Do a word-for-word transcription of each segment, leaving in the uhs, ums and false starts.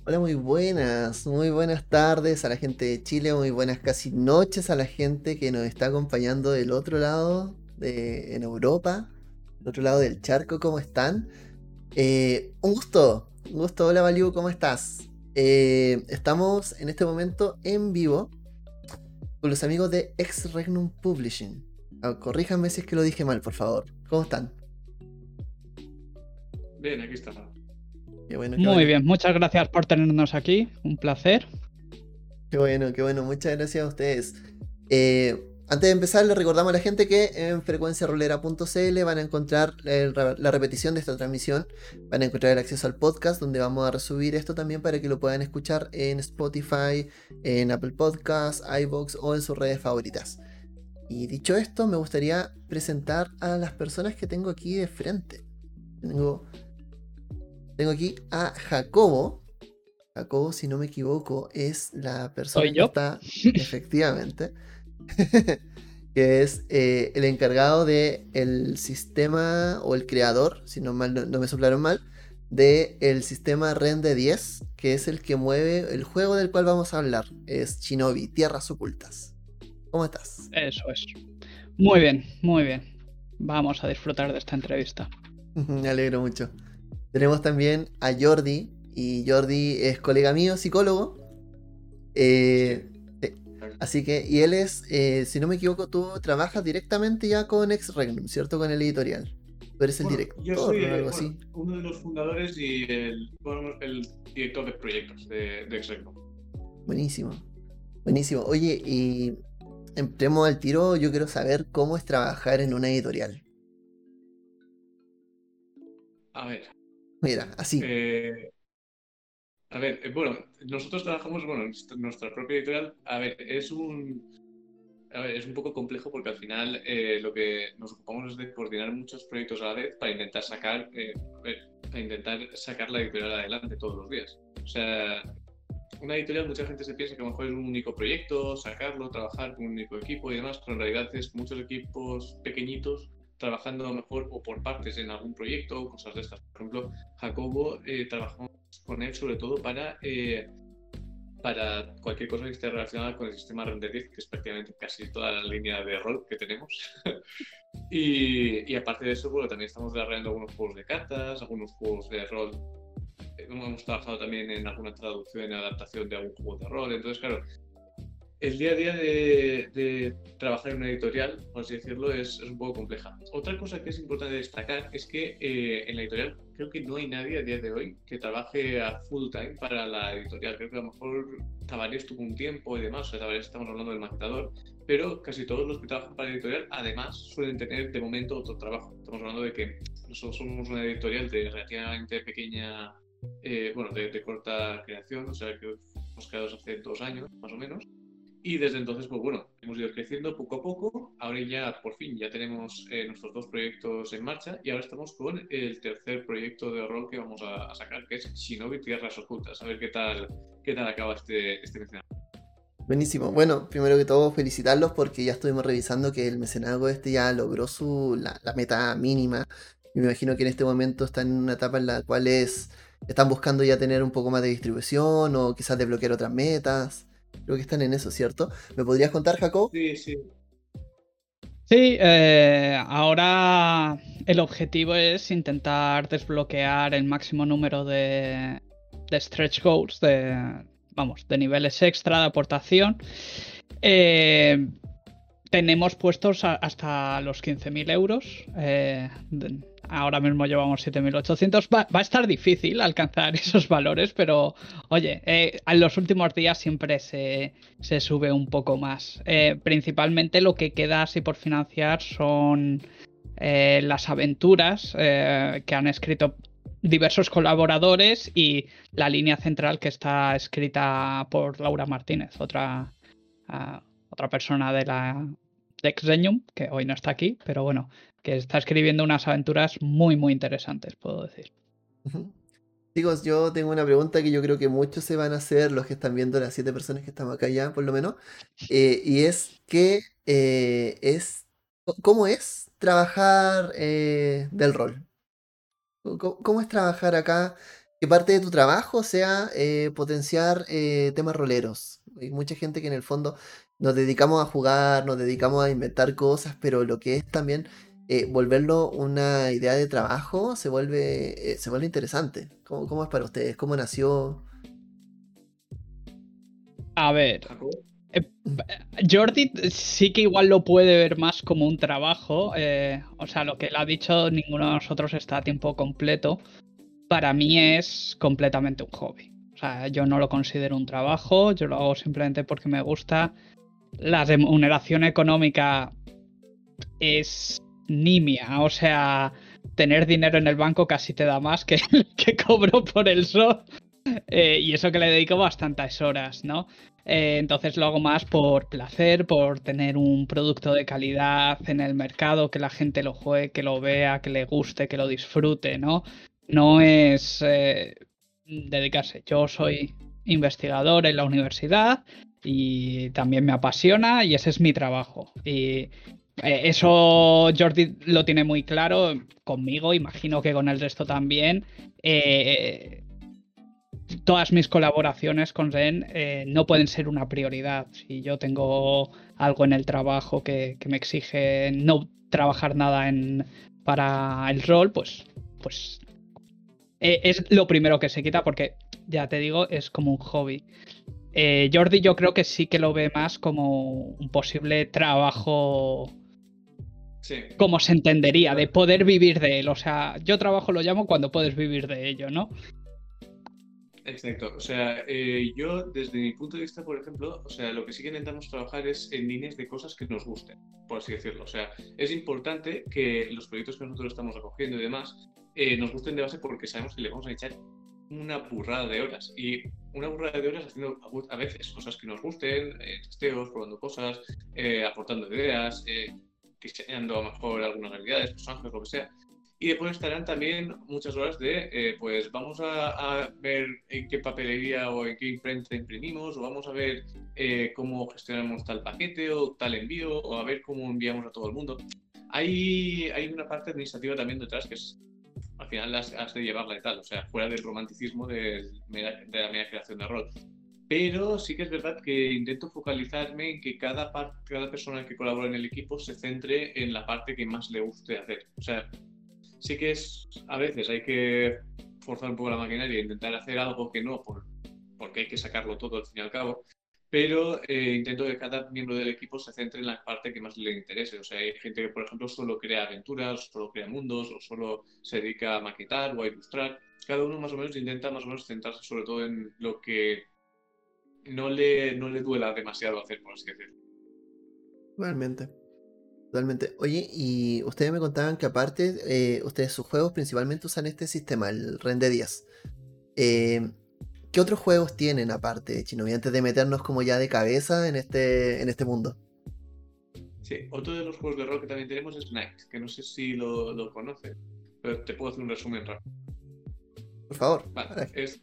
Hola, muy buenas, muy buenas tardes a la gente de Chile, muy buenas casi noches a la gente que nos está acompañando del otro lado, de, en Europa, del otro lado del charco, ¿cómo están? Eh, un gusto, un gusto, hola Valiu, ¿cómo estás? Eh, estamos en este momento en vivo con los amigos de Ex Regnum Publishing. Ah, corríjanme si es que lo dije mal, por favor. ¿Cómo están? Bien, aquí está. Qué bueno, qué Muy bueno. bien, muchas gracias por tenernos aquí, un placer. Qué bueno, qué bueno. Muchas gracias a ustedes. Eh, antes de empezar, les recordamos a la gente que en frecuencia rolera punto c l van a encontrar el re- la repetición de esta transmisión. Van a encontrar el acceso al podcast, donde vamos a resubir esto también para que lo puedan escuchar en Spotify, en Apple Podcasts, iVoox o en sus redes favoritas. Y dicho esto, me gustaría presentar a las personas que tengo aquí de frente. Tengo, tengo aquí a Jacobo. Jacobo, si no me equivoco, es la Soy persona que yo. está, efectivamente, que es eh, el encargado de el sistema, o el creador, si no, mal, no, no me soplaron mal, de el sistema Rende diez, que es el que mueve el juego del cual vamos a hablar. Es Shinobi, Tierras Ocultas. ¿Cómo estás? Eso es. Muy bien, muy bien. Vamos a disfrutar de esta entrevista. Me alegro mucho. Tenemos también a Jordi, y Jordi es colega mío, psicólogo. Sí. Eh, eh, Así que, y él es, eh, si no me equivoco, tú trabajas directamente ya con Ex Regnum, ¿cierto? Con el editorial. Tú eres el Bueno, yo director soy o eh, algo bueno, así. uno de los fundadores y el, bueno, el director de proyectos de, de Execo. Buenísimo, buenísimo. Oye, y entremos al tiro, yo quiero saber cómo es trabajar en una editorial. A ver, Mira, así. eh, a ver, eh, bueno, nosotros trabajamos, bueno, nuestra nuestra propia editorial. A ver, es un, a ver, es un poco complejo porque al final eh, lo que nos ocupamos es de coordinar muchos proyectos a la vez para intentar sacar, eh, a ver, para intentar sacar la editorial adelante todos los días. O sea, una editorial, mucha gente se piensa que a lo mejor es un único proyecto, sacarlo, trabajar con un único equipo y demás, pero en realidad es muchos equipos pequeñitos trabajando a lo mejor o por partes en algún proyecto o cosas de estas. Por ejemplo, Jacobo, eh, trabajamos con él sobre todo para, eh, para cualquier cosa que esté relacionada con el sistema Render diez, que es prácticamente casi toda la línea de rol que tenemos. y, y aparte de eso, bueno, también estamos desarrollando algunos juegos de cartas, algunos juegos de rol. Hemos trabajado también en alguna traducción y adaptación de algún juego de rol. Entonces, claro, el día a día de, de trabajar en una editorial, por así decirlo, es, es un poco compleja. Otra cosa que es importante destacar es que eh, en la editorial creo que no hay nadie a día de hoy que trabaje a full time para la editorial. Creo que a lo mejor Tavares tuvo un tiempo y demás, o sea, Tavares estamos hablando del maquetador, pero casi todos los que trabajan para la editorial además suelen tener de momento otro trabajo. Estamos hablando de que nosotros somos una editorial de relativamente pequeña, eh, bueno, de, de corta creación, o sea, que hemos creado hace dos años más o menos. Y desde entonces, pues bueno, hemos ido creciendo poco a poco. Ahora ya, por fin, ya tenemos eh, nuestros dos proyectos en marcha y ahora estamos con el tercer proyecto de rol que vamos a, a sacar, que es Shinobi Tierras Ocultas. A ver qué tal, qué tal acaba este, este mencionado. Buenísimo. Bueno, primero que todo, felicitarlos porque ya estuvimos revisando que el mecenazgo este ya logró su, la, la meta mínima. Y me imagino que en este momento están en una etapa en la cual es, están buscando ya tener un poco más de distribución o quizás desbloquear otras metas. Creo que están en eso, ¿cierto? ¿Me podrías contar, Jacob? Sí, sí. Sí, eh, ahora el objetivo es intentar desbloquear el máximo número de, de stretch goals, de, vamos, de niveles extra de aportación. Eh, Tenemos puestos a- hasta los quince mil euros. eh, de- ahora mismo llevamos siete mil ochocientos. Va, va a estar difícil alcanzar esos valores, pero oye, eh, en los últimos días siempre se, se sube un poco más. Eh, principalmente lo que queda así por financiar son eh, las aventuras eh, que han escrito diversos colaboradores y la línea central que está escrita por Laura Martínez, otra a otra persona de la de Xenium, que hoy no está aquí, pero bueno, que está escribiendo unas aventuras muy, muy interesantes, puedo decir. Ujú. Chicos, yo tengo una pregunta que yo creo que muchos se van a hacer, los que están viendo, las siete personas que estamos acá ya, por lo menos, eh, y es que eh, es, ¿cómo es trabajar eh, del rol? ¿Cómo, cómo es trabajar acá? que parte de tu trabajo sea eh, potenciar eh, temas roleros. Hay mucha gente que en el fondo nos dedicamos a jugar, nos dedicamos a inventar cosas, pero lo que es también eh, volverlo una idea de trabajo se vuelve, eh, se vuelve interesante. ¿Cómo, cómo es para ustedes? ¿Cómo nació? A ver, Jacob. eh, Jordi sí que igual lo puede ver más como un trabajo. eh, o sea, lo que él ha dicho, ninguno de nosotros está a tiempo completo. Para mí es completamente un hobby. O sea, yo no lo considero un trabajo, yo lo hago simplemente porque me gusta. La remuneración económica es nimia, o sea, tener dinero en el banco casi te da más que el que cobro por el sol. Eh, y eso que le dedico bastantes horas, ¿no? Eh, entonces lo hago más por placer, por tener un producto de calidad en el mercado, que la gente lo juegue, que lo vea, que le guste, que lo disfrute, ¿no? No es eh, dedicarse. Yo soy investigador en la universidad y también me apasiona y ese es mi trabajo. Y eh, eso Jordi lo tiene muy claro conmigo, imagino que con el resto también. Eh, todas mis colaboraciones con Ren eh, no pueden ser una prioridad. Si yo tengo algo en el trabajo que, que me exige no trabajar nada en, para el rol, pues, pues eh, es lo primero que se quita porque, ya te digo, es como un hobby. Eh, Jordi yo creo que sí que lo ve más como un posible trabajo, Sí. como se entendería, de poder vivir de él. O sea, yo trabajo lo llamo cuando puedes vivir de ello, ¿no? Exacto, o sea, eh, yo desde mi punto de vista, por ejemplo, o sea, lo que sí que intentamos trabajar es en líneas de cosas que nos gusten, por así decirlo. O sea, es importante que los proyectos que nosotros estamos acogiendo y demás eh, nos gusten de base porque sabemos que le vamos a echar una burrada de horas y una burrada de horas haciendo a veces cosas que nos gusten, eh, testeos, probando cosas, eh, aportando ideas, eh, diseñando a lo mejor algunas habilidades, personajes, lo que sea. Y después estarán también muchas horas de, eh, pues vamos a, a, ver en qué papelería o en qué imprenta imprimimos, o vamos a ver eh, cómo gestionamos tal paquete o tal envío, o a ver cómo enviamos a todo el mundo. Hay, hay una parte administrativa también detrás que es, al final has, has de llevarla y tal, o sea, fuera del romanticismo de, de la media creación de rol. Pero sí que es verdad que intento focalizarme en que cada, part, cada persona que colabora en el equipo se centre en la parte que más le guste hacer. O sea, sí que es, a veces hay que forzar un poco la maquinaria e intentar hacer algo que no, por, porque hay que sacarlo todo al fin y al cabo, pero eh, intento que cada miembro del equipo se centre en la parte que más le interese. O sea, hay gente que, por ejemplo, solo crea aventuras, solo crea mundos, o solo se dedica a maquetar o a ilustrar. Cada uno más o menos intenta más o menos centrarse sobre todo en lo que no le, no le duela demasiado hacer, por así decirlo. Totalmente. Totalmente. Oye, y ustedes me contaban que aparte, eh, ustedes sus juegos principalmente usan este sistema, el Rende diez. Eh, ¿Qué otros juegos tienen aparte de Shinobi antes de meternos como ya de cabeza en este, en este mundo? Sí, otro de los juegos de rol que también tenemos es Knight, que no sé si lo, lo conoces, pero te puedo hacer un resumen rápido. Por favor. Vale, Para... es...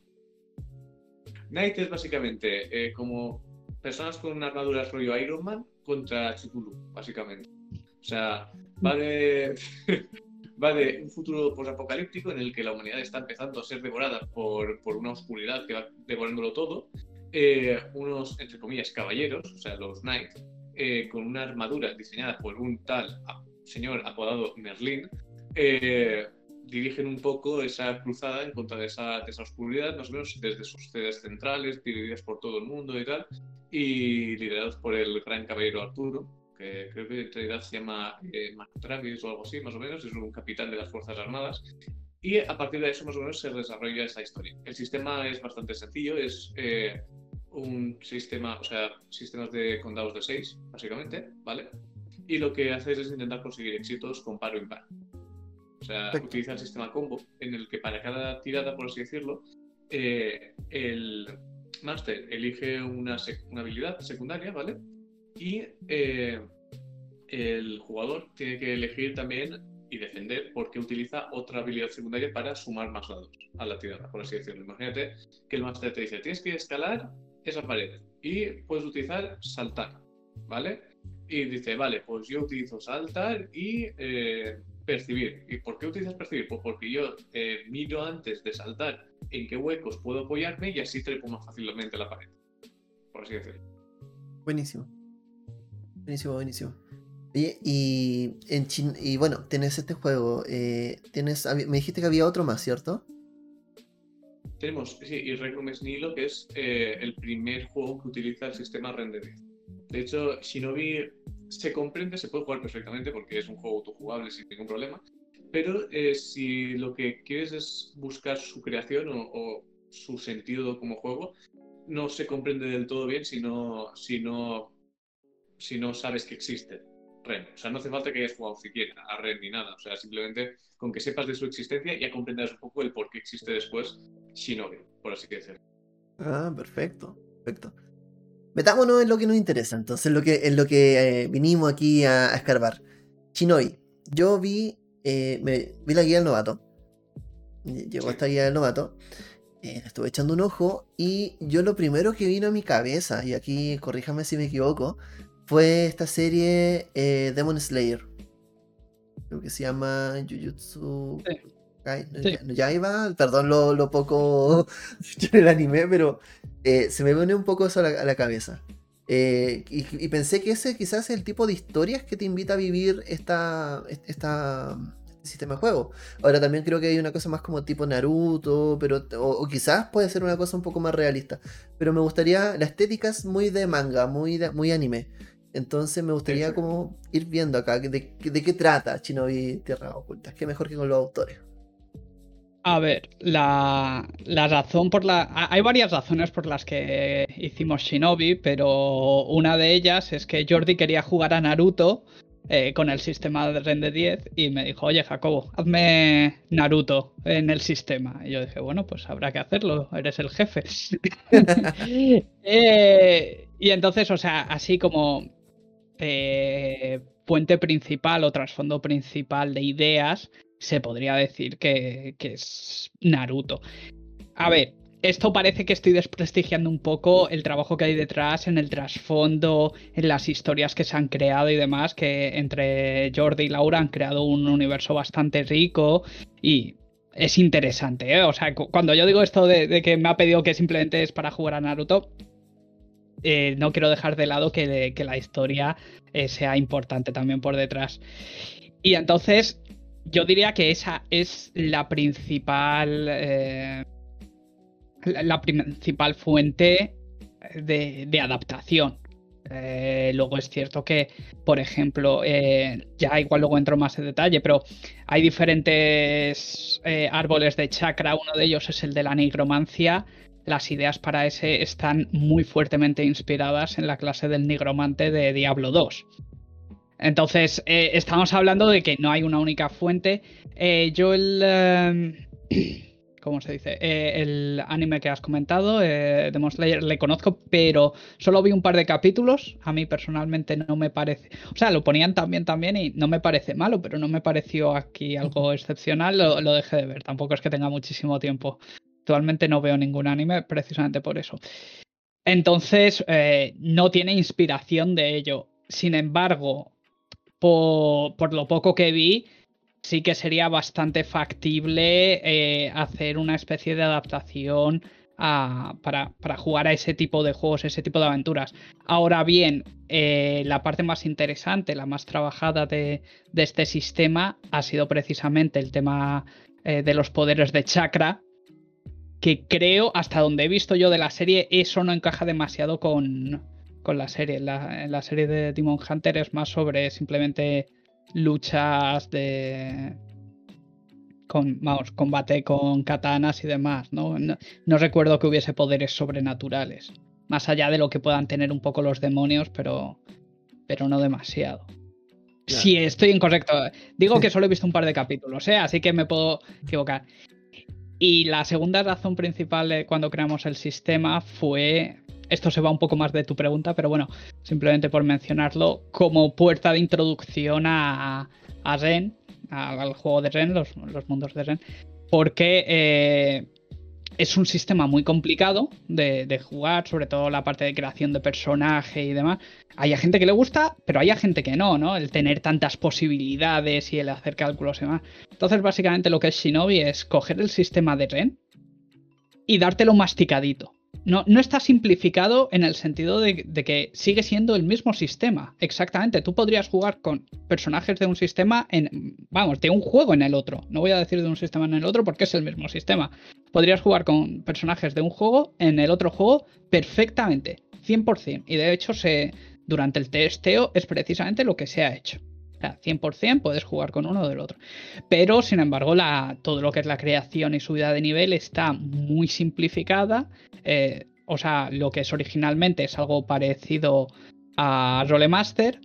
Knight es básicamente eh, como personas con una armadura rollo Iron Man contra Chiculu, básicamente. O sea, va de... va de un futuro posapocalíptico en el que la humanidad está empezando a ser devorada por, por una oscuridad que va devorándolo todo. Eh, unos, entre comillas, caballeros, o sea, los Knights, eh, con una armadura diseñada por un tal señor apodado Merlín, eh, dirigen un poco esa cruzada en contra de esa, de esa oscuridad, más o menos desde sus sedes centrales, divididas por todo el mundo y tal, y liderados por el gran caballero Arturo, que creo que en realidad se llama eh, Mark Travis o algo así, más o menos, es un capitán de las Fuerzas Armadas. Y a partir de eso, más o menos, se desarrolla esa historia. El sistema es bastante sencillo, es eh, un sistema, o sea, sistemas de condados de seis, básicamente, ¿vale? Y lo que haces es intentar conseguir éxitos con paro impar. O sea, Perfecto. utiliza el sistema combo, en el que para cada tirada, por así decirlo, eh, el máster elige una, sec- una habilidad secundaria, ¿vale? Y eh, el jugador tiene que elegir también y defender porque utiliza otra habilidad secundaria para sumar más dados a la tirada, por así decirlo. Imagínate que el máster te dice, tienes que escalar esa pared y puedes utilizar saltar, ¿vale? y dice, vale, pues yo utilizo saltar y eh, percibir. ¿Y por qué utilizas percibir? Pues porque yo eh, miro antes de saltar en qué huecos puedo apoyarme y así trepo más fácilmente la pared, por así decirlo. Buenísimo. Buenísimo, buenísimo. Oye, y, en Chin y bueno, tienes este juego, eh, tienes, me dijiste que había otro más, ¿cierto? Tenemos, sí, y Requiem Nihilo, que es eh, el primer juego que utiliza el sistema Render diez. De hecho, Shinobi se comprende, se puede jugar perfectamente porque es un juego autojugable sin ningún problema, pero eh, si lo que quieres es buscar su creación o, o su sentido como juego, no se comprende del todo bien si no, si no, si no sabes que existe Ren. O sea, no hace falta que hayas jugado siquiera a Ren ni nada. O sea, simplemente con que sepas de su existencia ya comprenderás un poco el por qué existe después Shinobi, por así decirlo. Ah, perfecto, perfecto. Metámonos en lo que nos interesa, entonces, en lo que, en lo que eh, vinimos aquí a, a escarbar. Shinobi, yo vi, eh, me, vi la guía del novato. Llegó Sí. esta guía del novato. Eh, estuve echando un ojo y yo lo primero que vino a mi cabeza, y aquí corríjame si me equivoco, fue esta serie eh, Demon Slayer. Creo que se llama Jujutsu Sí. Kai- no, Sí. ya- no, Yaiba, perdón lo, lo poco en el anime, pero eh, se me viene un poco eso a la, a la cabeza. Eh, y, y pensé que ese quizás es el tipo de historias que te invita a vivir esta, esta, este sistema de juego. Ahora también creo que hay una cosa más como tipo Naruto, pero o, o quizás puede ser una cosa un poco más realista. Pero me gustaría, la estética es muy de manga, muy, de- muy anime. Entonces me gustaría Exacto. como ir viendo acá de, de, de qué trata Shinobi Tierras Ocultas. Qué mejor que con los autores. A ver, la, la razón por la... ha- Hay varias razones por las que hicimos Shinobi, pero una de ellas es que Jordi quería jugar a Naruto eh, con el sistema de Rende diez y me dijo, oye Jacobo, hazme Naruto en el sistema. Y yo dije, bueno, pues habrá que hacerlo, eres el jefe. Eh, y entonces, o sea, así como eh, puente principal o trasfondo principal de ideas, se podría decir que, que es Naruto. A ver, esto parece que estoy desprestigiando un poco el trabajo que hay detrás, en el trasfondo, en las historias que se han creado y demás, que entre Jordi y Laura han creado un universo bastante rico y es interesante, ¿eh? O sea, cu- cuando yo digo esto de, de que me ha pedido que simplemente es para jugar a Naruto, eh, no quiero dejar de lado que, que la historia eh, sea importante también por detrás. Y entonces, yo diría que esa es la principal. Eh, la, la principal fuente de, de adaptación. Eh, luego es cierto que, por ejemplo, eh, ya igual luego entro más en detalle, pero hay diferentes eh, árboles de chakra. Uno de ellos es el de la nigromancia. Las ideas para ese están muy fuertemente inspiradas en la clase del nigromante de Diablo dos. Entonces, eh, estamos hablando de que no hay una única fuente. Eh, yo el... Eh, ¿Cómo se dice? Eh, el anime que has comentado, eh, Demon Slayer, le conozco, pero solo vi un par de capítulos. A mí personalmente no me parece... O sea, lo ponían también también y no me parece malo, pero no me pareció aquí algo excepcional. Lo, lo dejé de ver. Tampoco es que tenga muchísimo tiempo. Actualmente no veo ningún anime precisamente por eso. Entonces, eh, no tiene inspiración de ello. Sin embargo, por, por lo poco que vi, sí que sería bastante factible eh, hacer una especie de adaptación a, para, para jugar a ese tipo de juegos, ese tipo de aventuras. Ahora bien, eh, la parte más interesante, la más trabajada de, de este sistema ha sido precisamente el tema eh, de los poderes de chakra, que creo, hasta donde he visto yo de la serie, eso no encaja demasiado con, con la serie. La, la serie de Demon Hunter es más sobre simplemente luchas de... Con, vamos, combate con katanas y demás, ¿no? No, no recuerdo que hubiese poderes sobrenaturales. Más allá de lo que puedan tener un poco los demonios, pero, pero no demasiado. Claro. Sí, estoy incorrecto. Digo que solo he visto un par de capítulos, ¿eh? Así que me puedo equivocar. Y la segunda razón principal de cuando creamos el sistema fue, esto se va un poco más de tu pregunta, pero bueno, simplemente por mencionarlo, como puerta de introducción a, a Ren, al, al juego de Ren, los, los mundos de Ren, porque eh, es un sistema muy complicado de, de jugar, sobre todo la parte de creación de personaje y demás. Hay gente que le gusta, pero hay gente que no, ¿no? El tener tantas posibilidades y el hacer cálculos y demás. Entonces, básicamente lo que es Shinobi es coger el sistema de Ren y dártelo masticadito. No, no está simplificado en el sentido de, de que sigue siendo el mismo sistema. Exactamente. Tú podrías jugar con personajes de un sistema en. Vamos, de un juego en el otro. No voy a decir de un sistema en el otro porque es el mismo sistema. Podrías jugar con personajes de un juego en el otro juego perfectamente. cien por ciento. Y de hecho, se, durante el testeo es precisamente lo que se ha hecho. O sea, cien por ciento puedes jugar con uno o del otro. Pero, sin embargo, la, todo lo que es la creación y subida de nivel está muy simplificada. Eh, o sea, lo que es originalmente es algo parecido a Rolemaster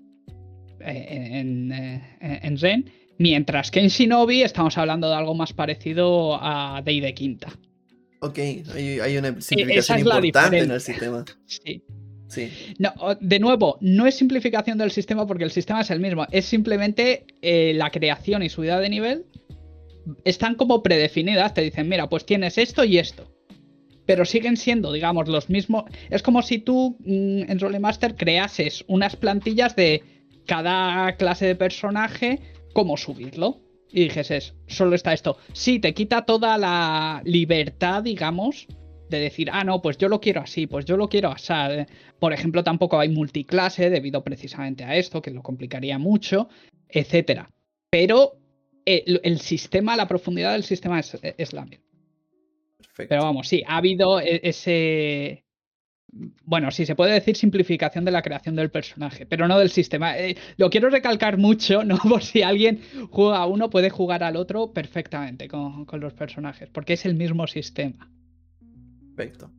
eh, en, eh, en Ren, mientras que en Shinobi estamos hablando de algo más parecido a Dei de Quinta. Ok, hay, hay una simplificación es importante en el sistema. Sí. Sí. No, de nuevo, no es simplificación del sistema porque el sistema es el mismo. Es simplemente eh, la creación y subida de nivel están como predefinidas. Te dicen, mira, pues tienes esto y esto. Pero siguen siendo, digamos, los mismos. Es como si tú mmm, en Rolemaster creases unas plantillas de cada clase de personaje, cómo subirlo. Y dijeses, solo está esto. Sí, te quita toda la libertad, digamos, de decir, ah, no, pues yo lo quiero así, pues yo lo quiero así. Por ejemplo, tampoco hay multiclase debido precisamente a esto, que lo complicaría mucho, etcétera. Pero el, el sistema, la profundidad del sistema es, es la misma. Perfecto. Pero vamos, sí, ha habido ese... Bueno, sí, se puede decir simplificación de la creación del personaje, pero no del sistema. Eh, lo quiero recalcar mucho, ¿no? Por si alguien juega a uno, puede jugar al otro perfectamente con, con los personajes, porque es el mismo sistema. Perfecto.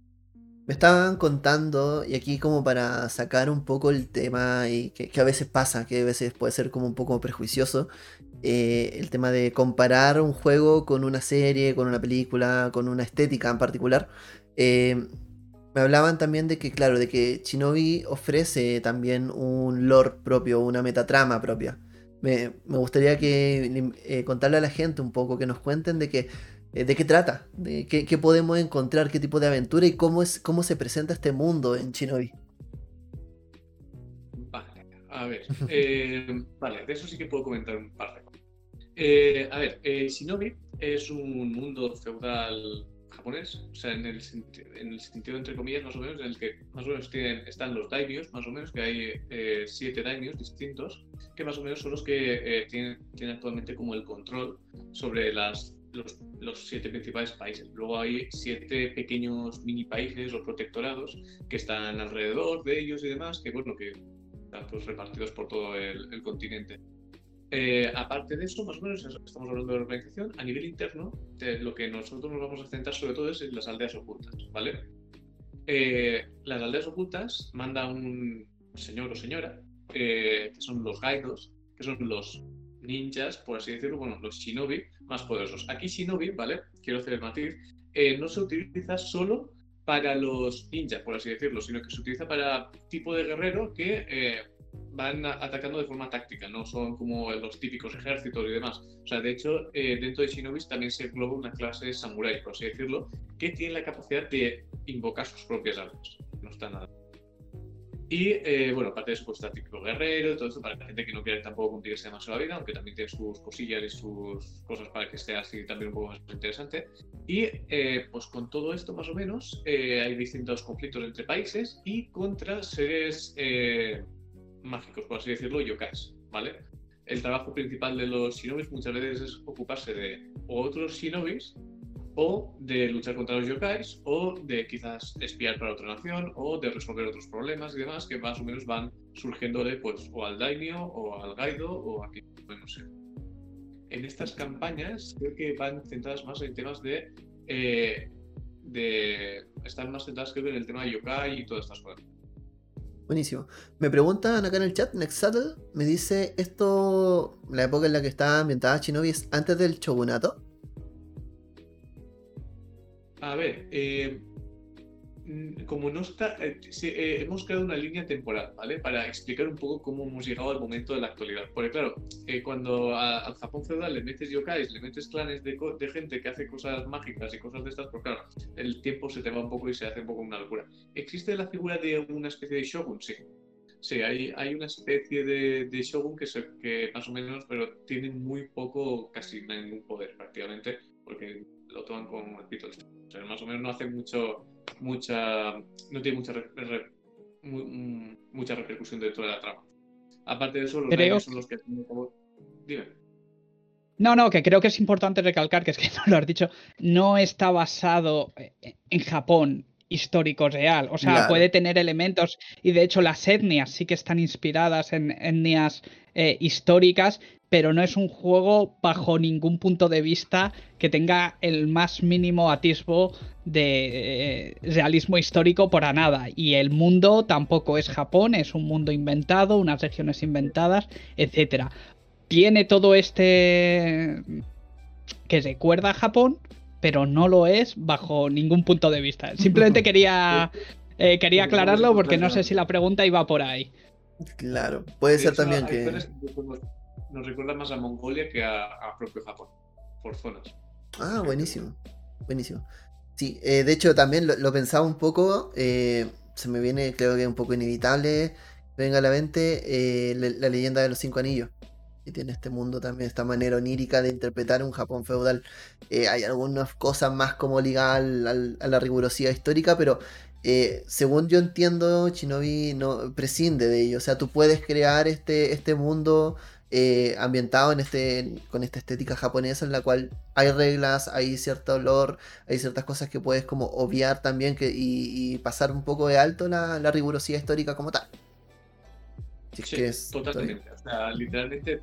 Me estaban contando, y aquí como para sacar un poco el tema, y que, que a veces pasa, que a veces puede ser como un poco prejuicioso, eh, el tema de comparar un juego con una serie, con una película, con una estética en particular. Eh, me hablaban también de que, claro, de que Shinobi ofrece también un lore propio, una metatrama propia. Me, me gustaría que eh, contarle a la gente un poco, que nos cuenten de que de qué trata, de qué, qué podemos encontrar, qué tipo de aventura y cómo es cómo se presenta este mundo en Shinobi. Vale, a ver, eh, vale, de eso sí que puedo comentar un par de cosas. Eh, a ver, eh, Shinobi es un mundo feudal japonés, o sea, en el, en el sentido entre comillas más o menos, en el que más o menos tienen, están los daimios, más o menos, que hay eh, siete daimios distintos, que más o menos son los que eh, tienen, tienen actualmente como el control sobre las Los, los siete principales países. Luego hay siete pequeños mini países o protectorados que están alrededor de ellos y demás, que bueno, que están pues repartidos por todo el, el continente. Eh, aparte de eso, más o menos estamos hablando de la organización. A nivel interno, de lo que nosotros nos vamos a centrar sobre todo es en las aldeas ocultas, ¿vale? Eh, las aldeas ocultas manda un señor o señora, eh, que son los Gaidos, que son los ninjas, por así decirlo, bueno, los shinobi más poderosos. Aquí shinobi, ¿vale? Quiero hacer el matiz, eh, no se utiliza solo para los ninjas, por así decirlo, sino que se utiliza para tipo de guerrero que eh, van atacando de forma táctica, no son como los típicos ejércitos y demás. O sea, de hecho, eh, dentro de shinobis también se engloba una clase de samurái, por así decirlo, que tiene la capacidad de invocar sus propias armas. No está nada. Y, eh, bueno, aparte de eso, pues está típico guerrero, todo eso para la gente que no quiere tampoco complicarse demasiado la vida, aunque también tiene sus cosillas y sus cosas para que sea así también un poco más interesante. Y, eh, pues con todo esto, más o menos, eh, hay distintos conflictos entre países y contra seres eh, mágicos, por así decirlo, yokais, ¿vale? El trabajo principal de los shinobis muchas veces es ocuparse de otros shinobis, o de luchar contra los yokais, o de quizás espiar para otra nación, o de resolver otros problemas y demás que más o menos van surgiéndole pues o al daimyo, o al gaido, o a quien podemos ser. En estas campañas creo que van centradas más en temas de... Eh, de están más centradas creo que en el tema de yokai y todas estas cosas. Buenísimo. Me preguntan acá en el chat, Nexatl me dice, esto, la época en la que está ambientada Shinobi es antes del shogunato. A ver, eh, como no está, eh, sí, eh, hemos creado una línea temporal, ¿vale? Para explicar un poco cómo hemos llegado al momento de la actualidad. Porque claro, eh, cuando a- al Japón feudal le metes yokais, le metes clanes de, co- de gente que hace cosas mágicas y cosas de estas, pues claro, el tiempo se te va un poco y se hace un poco una locura. ¿Existe la figura de una especie de shogun? Sí. Sí, hay, hay una especie de, de shogun que, se, que más o menos, pero tiene muy poco, casi ningún poder prácticamente, porque lo toman con el pito. O sea, más o menos no hace mucho, mucha, no tiene mucha, re- re- mu- mm, mucha repercusión dentro de la trama. Aparte de eso, los Creo daimyos son los que hacen como... Dime. No, no, que creo que es importante recalcar, que es que no lo has dicho, no está basado eh, en Japón histórico real. O sea, Claro. puede tener elementos, y de hecho las etnias sí que están inspiradas en etnias eh, históricas, pero no es un juego bajo ningún punto de vista que tenga el más mínimo atisbo de eh, realismo histórico para nada. Y el mundo tampoco es Japón, es un mundo inventado, unas regiones inventadas, etcétera. Tiene todo este que recuerda a Japón, pero no lo es bajo ningún punto de vista. Simplemente quería, eh, quería aclararlo porque no sé si la pregunta iba por ahí. Claro, puede De ser hecho, también hay que... zonas que nos, nos recuerda más a Mongolia que a, a propio Japón, por zonas. Ah, buenísimo, buenísimo. Sí, eh, de hecho también lo, lo pensaba un poco, eh, se me viene, creo que es un poco inevitable, venga a la mente, eh, le- la leyenda de los cinco anillos. Y tiene este mundo también, esta manera onírica de interpretar un Japón feudal. Eh, hay algunas cosas más como ligadas al- al- a la rigurosidad histórica, pero eh, según yo entiendo, Shinobi no prescinde de ello. O sea, tú puedes crear este, este mundo eh, ambientado en este, con esta estética japonesa en la cual hay reglas, hay cierto olor, hay ciertas cosas que puedes como obviar también que, y, y pasar un poco de alto la, la rigurosidad histórica como tal. Si es Sí, que es totalmente. O sea, literalmente,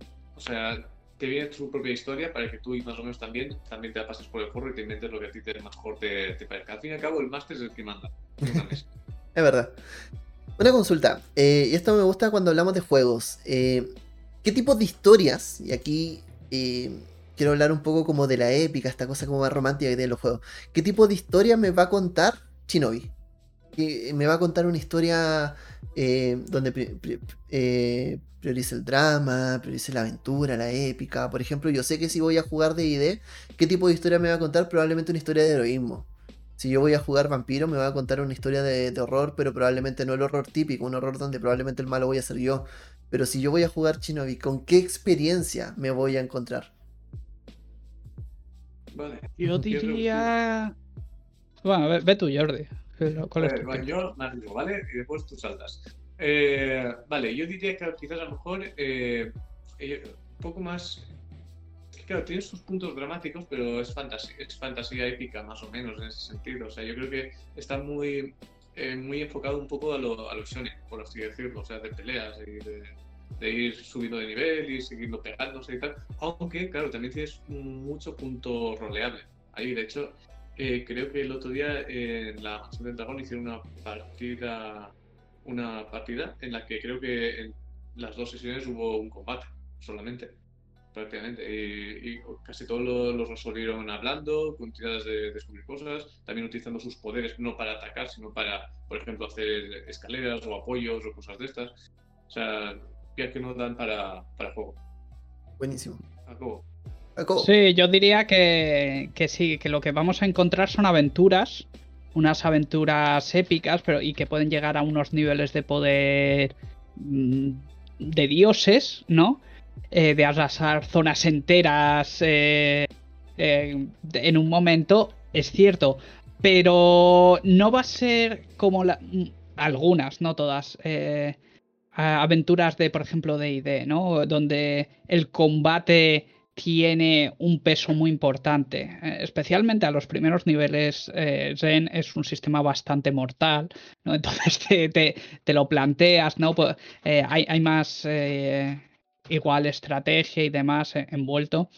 o sea, te viene tu propia historia para que tú y más o menos también, también te la pases por el forro y te inventes lo que a ti te mejor te, te parezca. Al fin y al cabo, el máster es el que manda. En una mesa. Es verdad. Una consulta, eh, y esto me gusta cuando hablamos de juegos. Eh, ¿qué tipo de historias? Y aquí eh, quiero hablar un poco como de la épica, esta cosa como más romántica que tienen los juegos. ¿Qué tipo de historia me va a contar Shinobi? Que me va a contar una historia eh, donde pri- pri- eh, priorice el drama, priorice la aventura, la épica. Por ejemplo, yo sé que si voy a jugar D and D, ¿qué tipo de historia me va a contar? Probablemente una historia de heroísmo. Si yo voy a jugar vampiro, me va a contar una historia de, de horror, pero probablemente no el horror típico, un horror donde probablemente el malo voy a ser yo. Pero si yo voy a jugar Shinobi, ¿con qué experiencia me voy a encontrar? Vale. Yo ¿Quieres diría... Bueno, ve, ve tú, Jordi. ¿Cuál es Eh, tu bueno, opinión? yo más digo, ¿vale? Y después tú saltas. Eh, vale, yo diría que quizás a lo mejor eh, eh, un poco más. Es que claro, tiene sus puntos dramáticos, pero es fantasía, es fantasía épica, más o menos, en ese sentido. O sea, yo creo que está muy, eh, muy enfocado un poco a lo, a lo shonen, por así decirlo. O sea, de peleas y de, de ir subiendo de nivel y siguiendo pegándose y tal. Aunque, claro, también tienes mucho punto roleable. Ahí, de hecho. Eh, creo que el otro día eh, en la Mansión del Dragón hicieron una partida, una partida en la que creo que en las dos sesiones hubo un combate solamente, prácticamente. Y, y casi todos lo- los resolvieron hablando, con tiradas de descubrir cosas, también utilizando sus poderes no para atacar, sino para, por ejemplo, hacer escaleras o apoyos o cosas de estas. O sea, ya que no dan para, para juego. Buenísimo. A juego. Jacobo. Sí, yo diría que, que sí, que lo que vamos a encontrar son aventuras, unas aventuras épicas, pero y que pueden llegar a unos niveles de poder mm, de dioses, ¿no? Eh, de arrasar zonas enteras eh, eh, de- en un momento, es cierto, pero no va a ser como la, mm, algunas, no todas. Eh, a- aventuras de, por ejemplo, D and D, ¿no? Donde el combate tiene un peso muy importante, eh, especialmente a los primeros niveles. eh, Zen es un sistema bastante mortal, ¿no? Entonces te, te- te lo planteas, ¿no? Pues, eh, hay, hay más eh, igual estrategia y demás eh, envuelto.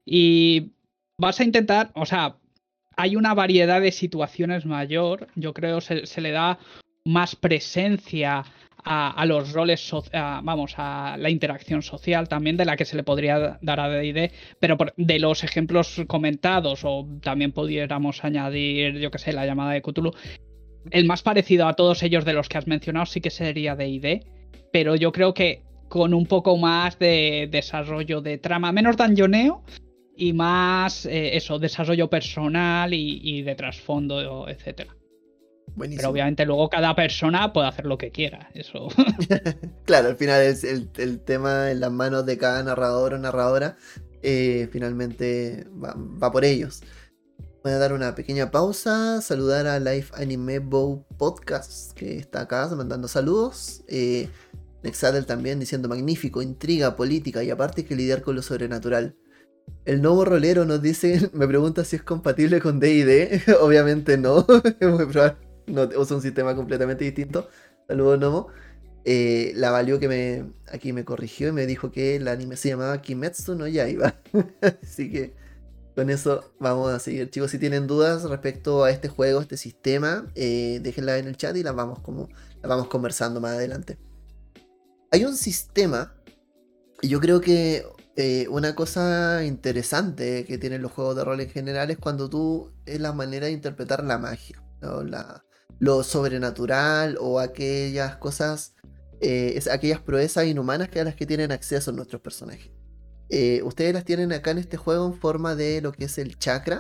Y vas a intentar, o sea, hay una variedad de situaciones mayor, yo creo se, se le da más presencia a, a los roles, so, a, vamos, a la interacción social también de la que se le podría dar a D and D, pero por, de los ejemplos comentados, o también pudiéramos añadir, yo que sé, la llamada de Cthulhu, el más parecido a todos ellos de los que has mencionado sí que sería D and D, pero yo creo que con un poco más de desarrollo de trama, menos dungeoneo y más eh, eso, desarrollo personal y, y de trasfondo, etcétera. Buenísimo. Pero obviamente luego cada persona puede hacer lo que quiera, eso. Claro, al final es el, el tema en las manos de cada narrador o narradora, eh, finalmente va, va por ellos. Voy a dar una pequeña pausa, saludar a Life Anime Bow Podcast, que está acá mandando saludos. Eh, Nexadel también diciendo magnífico, intriga, política y aparte que lidiar con lo sobrenatural. El Novo Rolero nos dice, me pregunta si es compatible con D and D. Obviamente no, es muy probable. No, usa un sistema completamente distinto. Saludos, Nomo. Eh, la Valió que me aquí me corrigió y me dijo que el anime se llamaba Kimetsu no Yaiba. Así que con eso vamos a seguir. Chicos, si tienen dudas respecto a este juego, este sistema, eh, déjenla en el chat y las vamos, como, las vamos conversando más adelante. Hay un sistema, y yo creo que eh, una cosa interesante que tienen los juegos de rol en general es cuando tú, es la manera de interpretar la magia, ¿no? La, lo sobrenatural o aquellas cosas, eh, es, aquellas proezas inhumanas que a las que tienen acceso nuestros personajes. Eh, ustedes las tienen acá en este juego en forma de lo que es el chakra.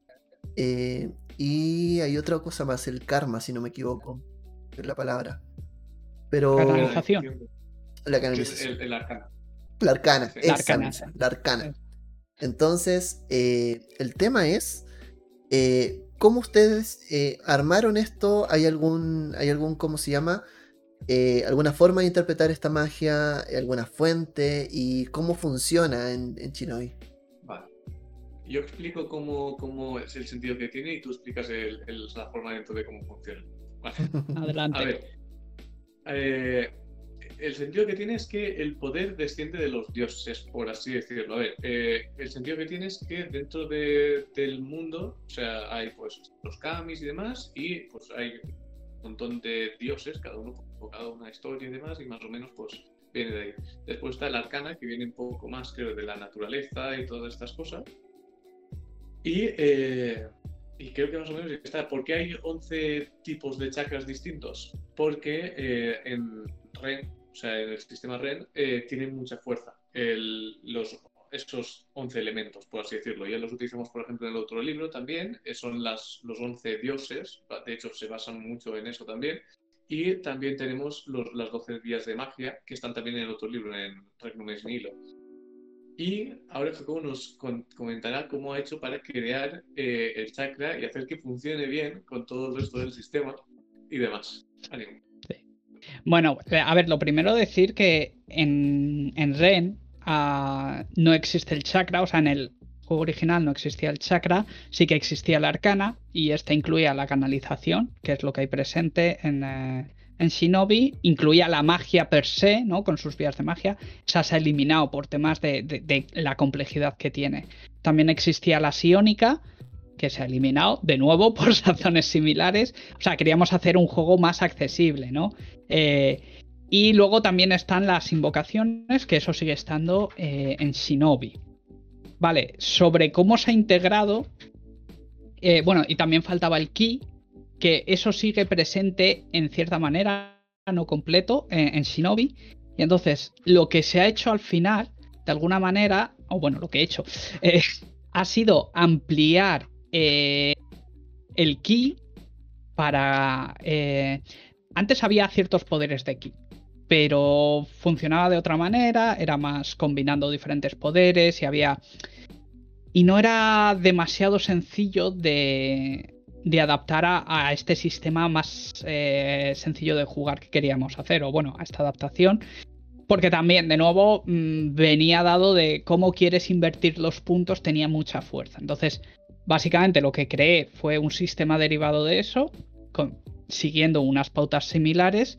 Eh, y hay otra cosa más, el karma, si no me equivoco. Es la palabra. Pero. Canalización. La canalización. El, el arcana. La arcana. Sí. Esa La arcana. misma, la arcana. Entonces, eh, el tema es. Eh, ¿Cómo ustedes eh, armaron esto? ¿Hay algún. ¿Hay algún. ¿Cómo se llama? Eh, alguna forma de interpretar esta magia, alguna fuente y cómo funciona en, en Shinobi. Vale. Yo explico cómo, cómo es el sentido que tiene y tú explicas el, el, la forma dentro de cómo funciona. Vale. Adelante. A ver, eh, el sentido que tiene es que el poder desciende de los dioses, por así decirlo. A ver, eh, el sentido que tiene es que dentro de, del mundo, o sea, hay pues los kamis y demás, y pues hay un montón de dioses, cada uno con cada una historia y demás, y más o menos pues viene de ahí. Después está el arcana, que viene un poco más, creo, de la naturaleza y todas estas cosas. Y, eh, y creo que más o menos está. ¿Por qué hay once tipos de chakras distintos? Porque eh, en Ren, o sea, en el sistema Ren, eh, tienen mucha fuerza el, los, esos once elementos, por así decirlo. Ya los utilizamos, por ejemplo, en el otro libro también. Son las, los once dioses, de hecho se basan mucho en eso también. Y también tenemos los, las doce vías de magia, que están también en el otro libro, en Regnum es Nihilo. Y ahora Jacobo nos con, comentará cómo ha hecho para crear eh, el chakra y hacer que funcione bien con todo el resto del sistema y demás. Ánimo. Sí. Bueno, a ver, lo primero decir que en, en Ren uh, no existe el chakra, o sea, en el juego original no existía el chakra, sí que existía la arcana y este incluía la canalización, que es lo que hay presente en, eh, en Shinobi, incluía la magia per se, ¿no? Con sus vías de magia, esa se ha eliminado por temas de, de, de la complejidad que tiene. También existía la psiónica, que se ha eliminado de nuevo por razones similares, o sea, queríamos hacer un juego más accesible, ¿no? Eh, y luego también están las invocaciones, que eso sigue estando eh, en Shinobi. Vale, sobre cómo se ha integrado, eh, bueno, y también faltaba el ki, que eso sigue presente en cierta manera, no completo, eh, en Shinobi. Y entonces, lo que se ha hecho al final, de alguna manera, o bueno, lo que he hecho, eh, ha sido ampliar eh, el ki para... Eh, antes había ciertos poderes de ki, pero funcionaba de otra manera, era más combinando diferentes poderes y había... Y no era demasiado sencillo de, de adaptar a, a este sistema más eh, sencillo de jugar que queríamos hacer, o bueno, a esta adaptación, porque también, de nuevo, mmm, venía dado de cómo quieres invertir los puntos, tenía mucha fuerza. Entonces, básicamente lo que creé fue un sistema derivado de eso, con, siguiendo unas pautas similares,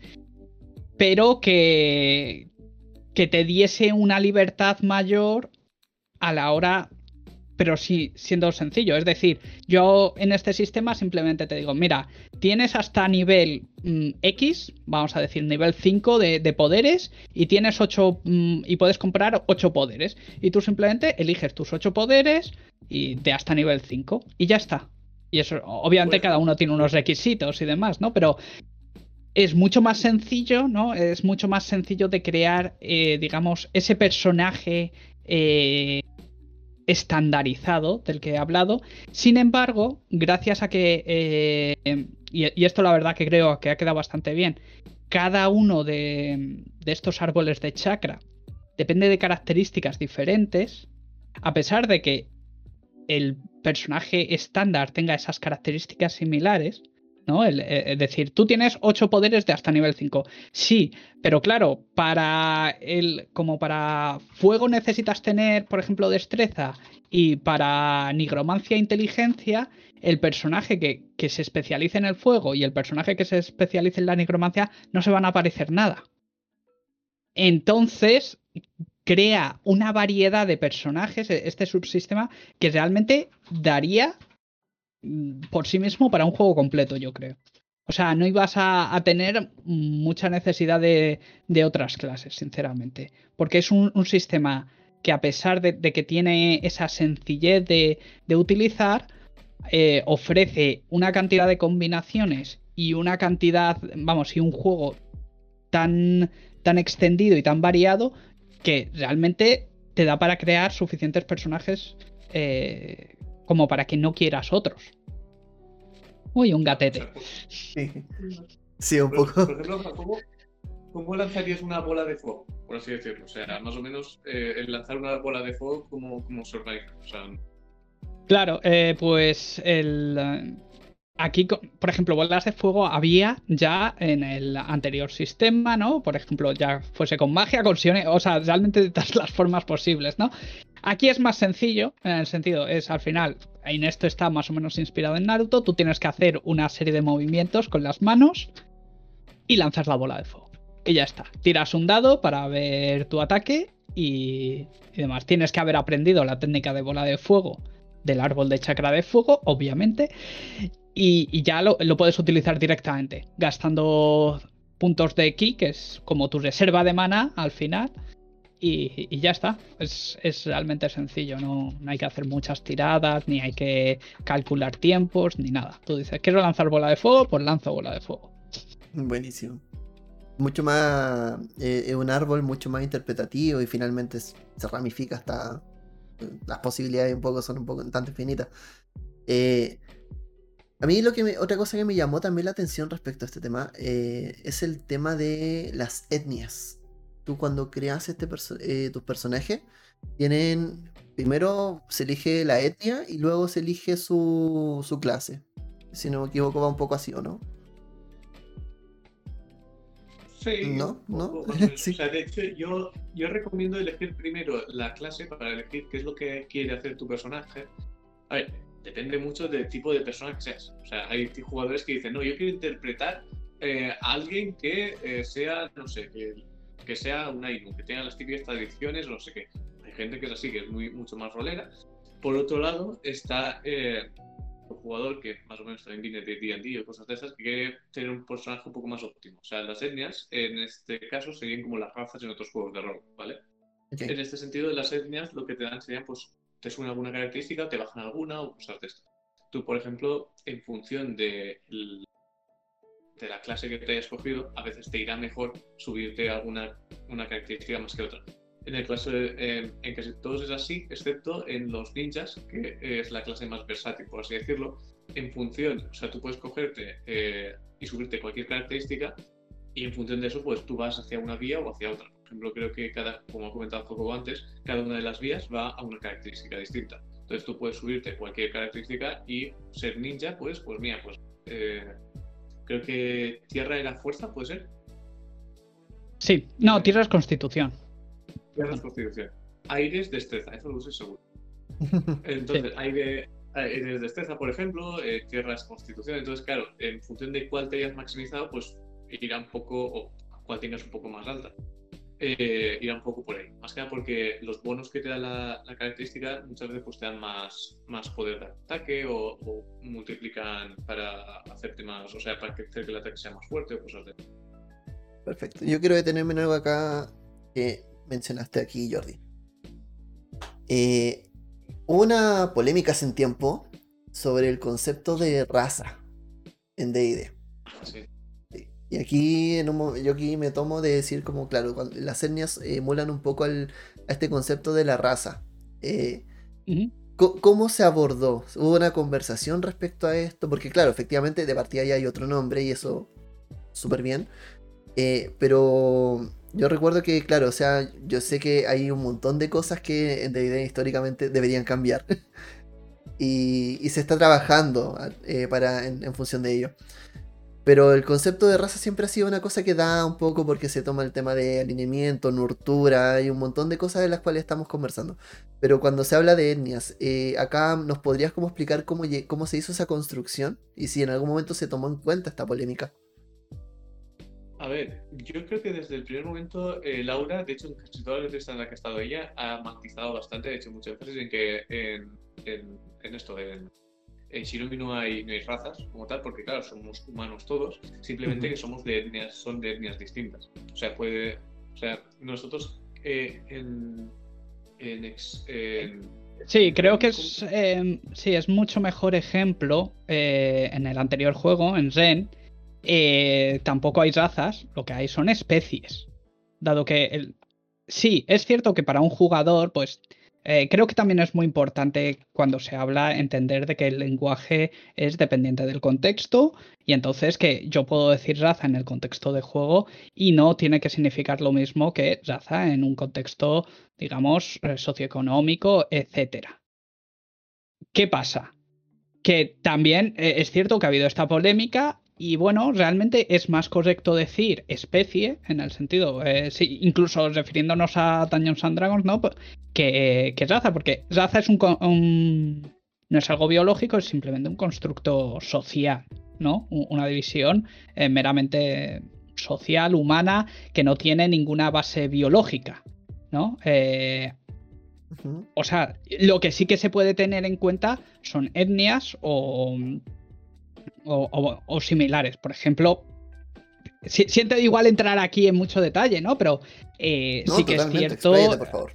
pero que, que te diese una libertad mayor a la hora, pero sí siendo sencillo. Es decir, yo en este sistema simplemente te digo, mira, tienes hasta nivel mm, X, vamos a decir nivel cinco de, de poderes, y tienes ocho mm, y puedes comprar ocho poderes. Y tú simplemente eliges tus ocho poderes y de hasta nivel cinco y ya está. Y eso, obviamente Pues- cada uno tiene unos requisitos y demás, ¿no? Pero es mucho más sencillo, ¿no? Es mucho más sencillo de crear, eh, digamos, ese personaje eh, estandarizado del que he hablado. Sin embargo, gracias a que, eh, y, y esto la verdad que creo que ha quedado bastante bien, cada uno de, de estos árboles de chakra depende de características diferentes, a pesar de que el personaje estándar tenga esas características similares, ¿no? El, eh, es decir, tú tienes ocho poderes de hasta nivel cinco. Sí, pero claro, para el, como para fuego necesitas tener, por ejemplo, destreza, y para nigromancia inteligencia, el personaje que, que se especialice en el fuego y el personaje que se especialice en la nigromancia no se van a parecer nada. Entonces, crea una variedad de personajes, este subsistema, que realmente daría mm, por sí mismo para un juego completo, yo creo. O sea, no ibas a, a tener mucha necesidad de, de otras clases, sinceramente. Porque es un, un sistema que, a pesar de, de que tiene esa sencillez de, de utilizar, eh, ofrece una cantidad de combinaciones y una cantidad, vamos, y un juego tan, tan extendido y tan variado que realmente te da para crear suficientes personajes eh, como para que no quieras otros. Uy, un gatete. O sea, pues, Sí, sí, un por, poco. por ejemplo, ¿cómo, ¿cómo lanzarías una bola de fuego? Por así decirlo. O sea, más o menos eh, el lanzar una bola de fuego, ¿cómo, cómo se organiza? O sea, Claro, eh, pues el... eh, Aquí, co- por ejemplo, bolas de fuego había ya en el anterior sistema, ¿no? Por ejemplo, ya fuese con magia, con siones, o sea, realmente de todas las formas posibles, ¿no? Aquí es más sencillo, en el sentido, es al final, en esto está más o menos inspirado en Naruto, tú tienes que hacer una serie de movimientos con las manos y lanzas la bola de fuego. Y ya está. Tiras un dado para ver tu ataque y, y demás. Tienes que haber aprendido la técnica de bola de fuego del árbol de chakra de fuego, obviamente. Y, y ya lo, lo puedes utilizar directamente, gastando puntos de ki, que es como tu reserva de mana al final. Y, y ya está. Es, es realmente sencillo. No, no hay que hacer muchas tiradas, ni hay que calcular tiempos, ni nada. Tú dices, quiero lanzar bola de fuego, pues lanzo bola de fuego. Buenísimo. Mucho más. Es eh, un árbol mucho más interpretativo y finalmente se ramifica hasta. Las posibilidades un poco son un poco tan infinitas. Eh, a mí lo que me, otra cosa que me llamó también la atención respecto a este tema eh, es el tema de las etnias. Tú cuando creas este perso eh, tus personajes, tienen. Primero se elige la etnia y luego se elige su, su clase. Si no me equivoco, va un poco así, ¿o no? sí, ¿No? un ¿No? poco más o menos. Sí. O sea, de hecho, yo, yo recomiendo elegir primero la clase para elegir qué es lo que quiere hacer tu personaje. A ver, depende mucho del tipo de persona que seas. O sea, hay jugadores que dicen, no, yo quiero interpretar eh, a alguien que eh, sea, no sé, que, que sea un Ainu, que tenga las típicas tradiciones o no sé qué. Hay gente que es así, que es muy, mucho más rolera. Por otro lado, está eh, un jugador que más o menos también viene de D and D o cosas de esas, que quiere tener un personaje un poco más óptimo. O sea, las etnias, en este caso, serían como las razas en otros juegos de rol, ¿vale? Okay. En este sentido, de las etnias, lo que te dan serían, pues, te suben alguna característica, te bajan alguna o cosas de estas. Tú, por ejemplo, en función de, el, de la clase que te hayas cogido, a veces te irá mejor subirte alguna una característica más que otra. En el caso de, eh, en que todos es así, excepto en los ninjas, que es la clase más versátil, por así decirlo, en función, o sea, tú puedes cogerte eh, y subirte cualquier característica y en función de eso, pues tú vas hacia una vía o hacia otra. Por ejemplo, creo que cada, como he comentado poco antes, cada una de las vías va a una característica distinta. Entonces tú puedes subirte cualquier característica y ser ninja, pues, pues mira, pues eh, creo que tierra era fuerza, ¿puede ser? Sí, no, tierra es constitución. Tierra es constitución. Aire es destreza, eso lo sé seguro. Entonces, sí. aire, aire es destreza, por ejemplo, eh, tierra es constitución. Entonces, claro, en función de cuál te hayas maximizado, pues irá un poco, o cuál tengas un poco más alta, eh, irá un poco por ahí. Más que nada porque los bonos que te da la, la característica muchas veces pues, te dan más, más poder de ataque o, o multiplican para hacerte más, o sea, para que, hacer que el ataque sea más fuerte o cosas de eso. Perfecto. Yo quiero detenerme en algo acá que mencionaste aquí, Jordi. Eh, hubo una polémica hace un tiempo sobre el concepto de raza en D y D. Sí. Y aquí en un mo- yo aquí me tomo de decir como, claro, cuando- las etnias eh, emulan un poco al- a este concepto de la raza. Eh, Ujú. co- ¿Cómo se abordó? ¿Hubo una conversación respecto a esto? Porque claro, efectivamente de partida ya hay otro nombre y eso súper bien. Eh, pero yo recuerdo que, claro, o sea, yo sé que hay un montón de cosas que en D y D históricamente deberían cambiar. y, y se está trabajando eh, para, en, en función de ello. Pero el concepto de raza siempre ha sido una cosa que da un poco porque se toma el tema de alineamiento, nurtura y un montón de cosas de las cuales estamos conversando. Pero cuando se habla de etnias, eh, acá nos podrías como explicar cómo, lle- cómo se hizo esa construcción y si en algún momento se tomó en cuenta esta polémica. A ver, yo creo que desde el primer momento eh, Laura, de hecho, en casi todas las veces en las que ha estado ella, ha matizado bastante, de hecho, muchas veces en que en, en, en esto, en, en Shinobi no hay, no hay razas como tal, porque claro, somos humanos todos, simplemente Ujú. que somos de etnias, son de etnias distintas. O sea, puede, o sea, nosotros eh, en, en, ex- en, Sí, en creo que Ren, es, eh, sí, es mucho mejor ejemplo eh, en el anterior juego, en Ren. Eh, tampoco hay razas, lo que hay son especies. Dado que el... sí, es cierto que para un jugador, pues eh, creo que también es muy importante cuando se habla entender de que el lenguaje es dependiente del contexto y entonces que yo puedo decir raza en el contexto de juego y no tiene que significar lo mismo que raza en un contexto, digamos, eh, socioeconómico, etcétera. ¿Qué pasa? Que también eh, es cierto que ha habido esta polémica y bueno, realmente es más correcto decir especie, en el sentido, eh, sí, incluso refiriéndonos a Dungeons and Dragons, ¿no? P- Que, que raza, porque raza es un, co- un- no es algo biológico, es simplemente un constructo social, ¿no? U- Una división eh, meramente social, humana, que no tiene ninguna base biológica, ¿no? Eh, Ujú. o sea, lo que sí que se puede tener en cuenta son etnias o, o, o- o similares. Por ejemplo, si- siento igual entrar aquí en mucho detalle, ¿no? Pero eh, No, sí que es totalmente, expláyate, cierto. por favor.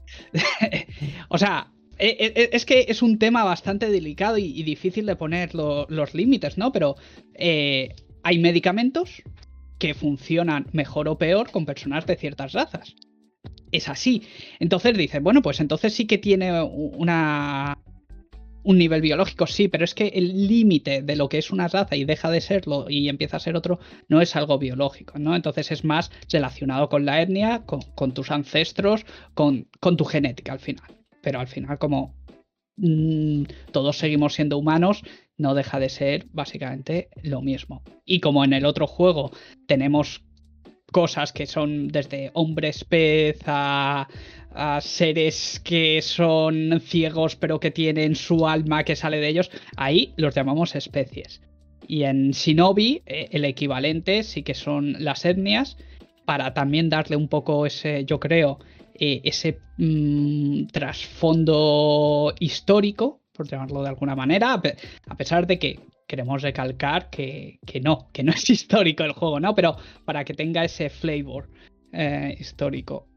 O sea, e- e- es que es un tema bastante delicado y, y difícil de poner lo- los límites, ¿no? Pero eh, hay medicamentos que funcionan mejor o peor con personas de ciertas razas. Es así. Entonces dices, bueno, pues entonces sí que tiene una, un nivel biológico, sí, pero es que el límite de lo que es una raza y deja de serlo y empieza a ser otro, no es algo biológico, ¿no? Entonces es más relacionado con la etnia, con, con tus ancestros, con, con tu genética al final. Pero al final, como mmm, todos seguimos siendo humanos, no deja de ser básicamente lo mismo. Y como en el otro juego tenemos cosas que son desde hombres pez a, a seres que son ciegos pero que tienen su alma que sale de ellos, ahí los llamamos especies. Y en Shinobi eh, el equivalente sí que son las etnias, para también darle un poco ese, yo creo, eh, ese mmm, trasfondo histórico, por llamarlo de alguna manera, a, pe a pesar de que queremos recalcar que, que no, que no es histórico el juego, ¿no? Pero para que tenga ese flavor eh, histórico.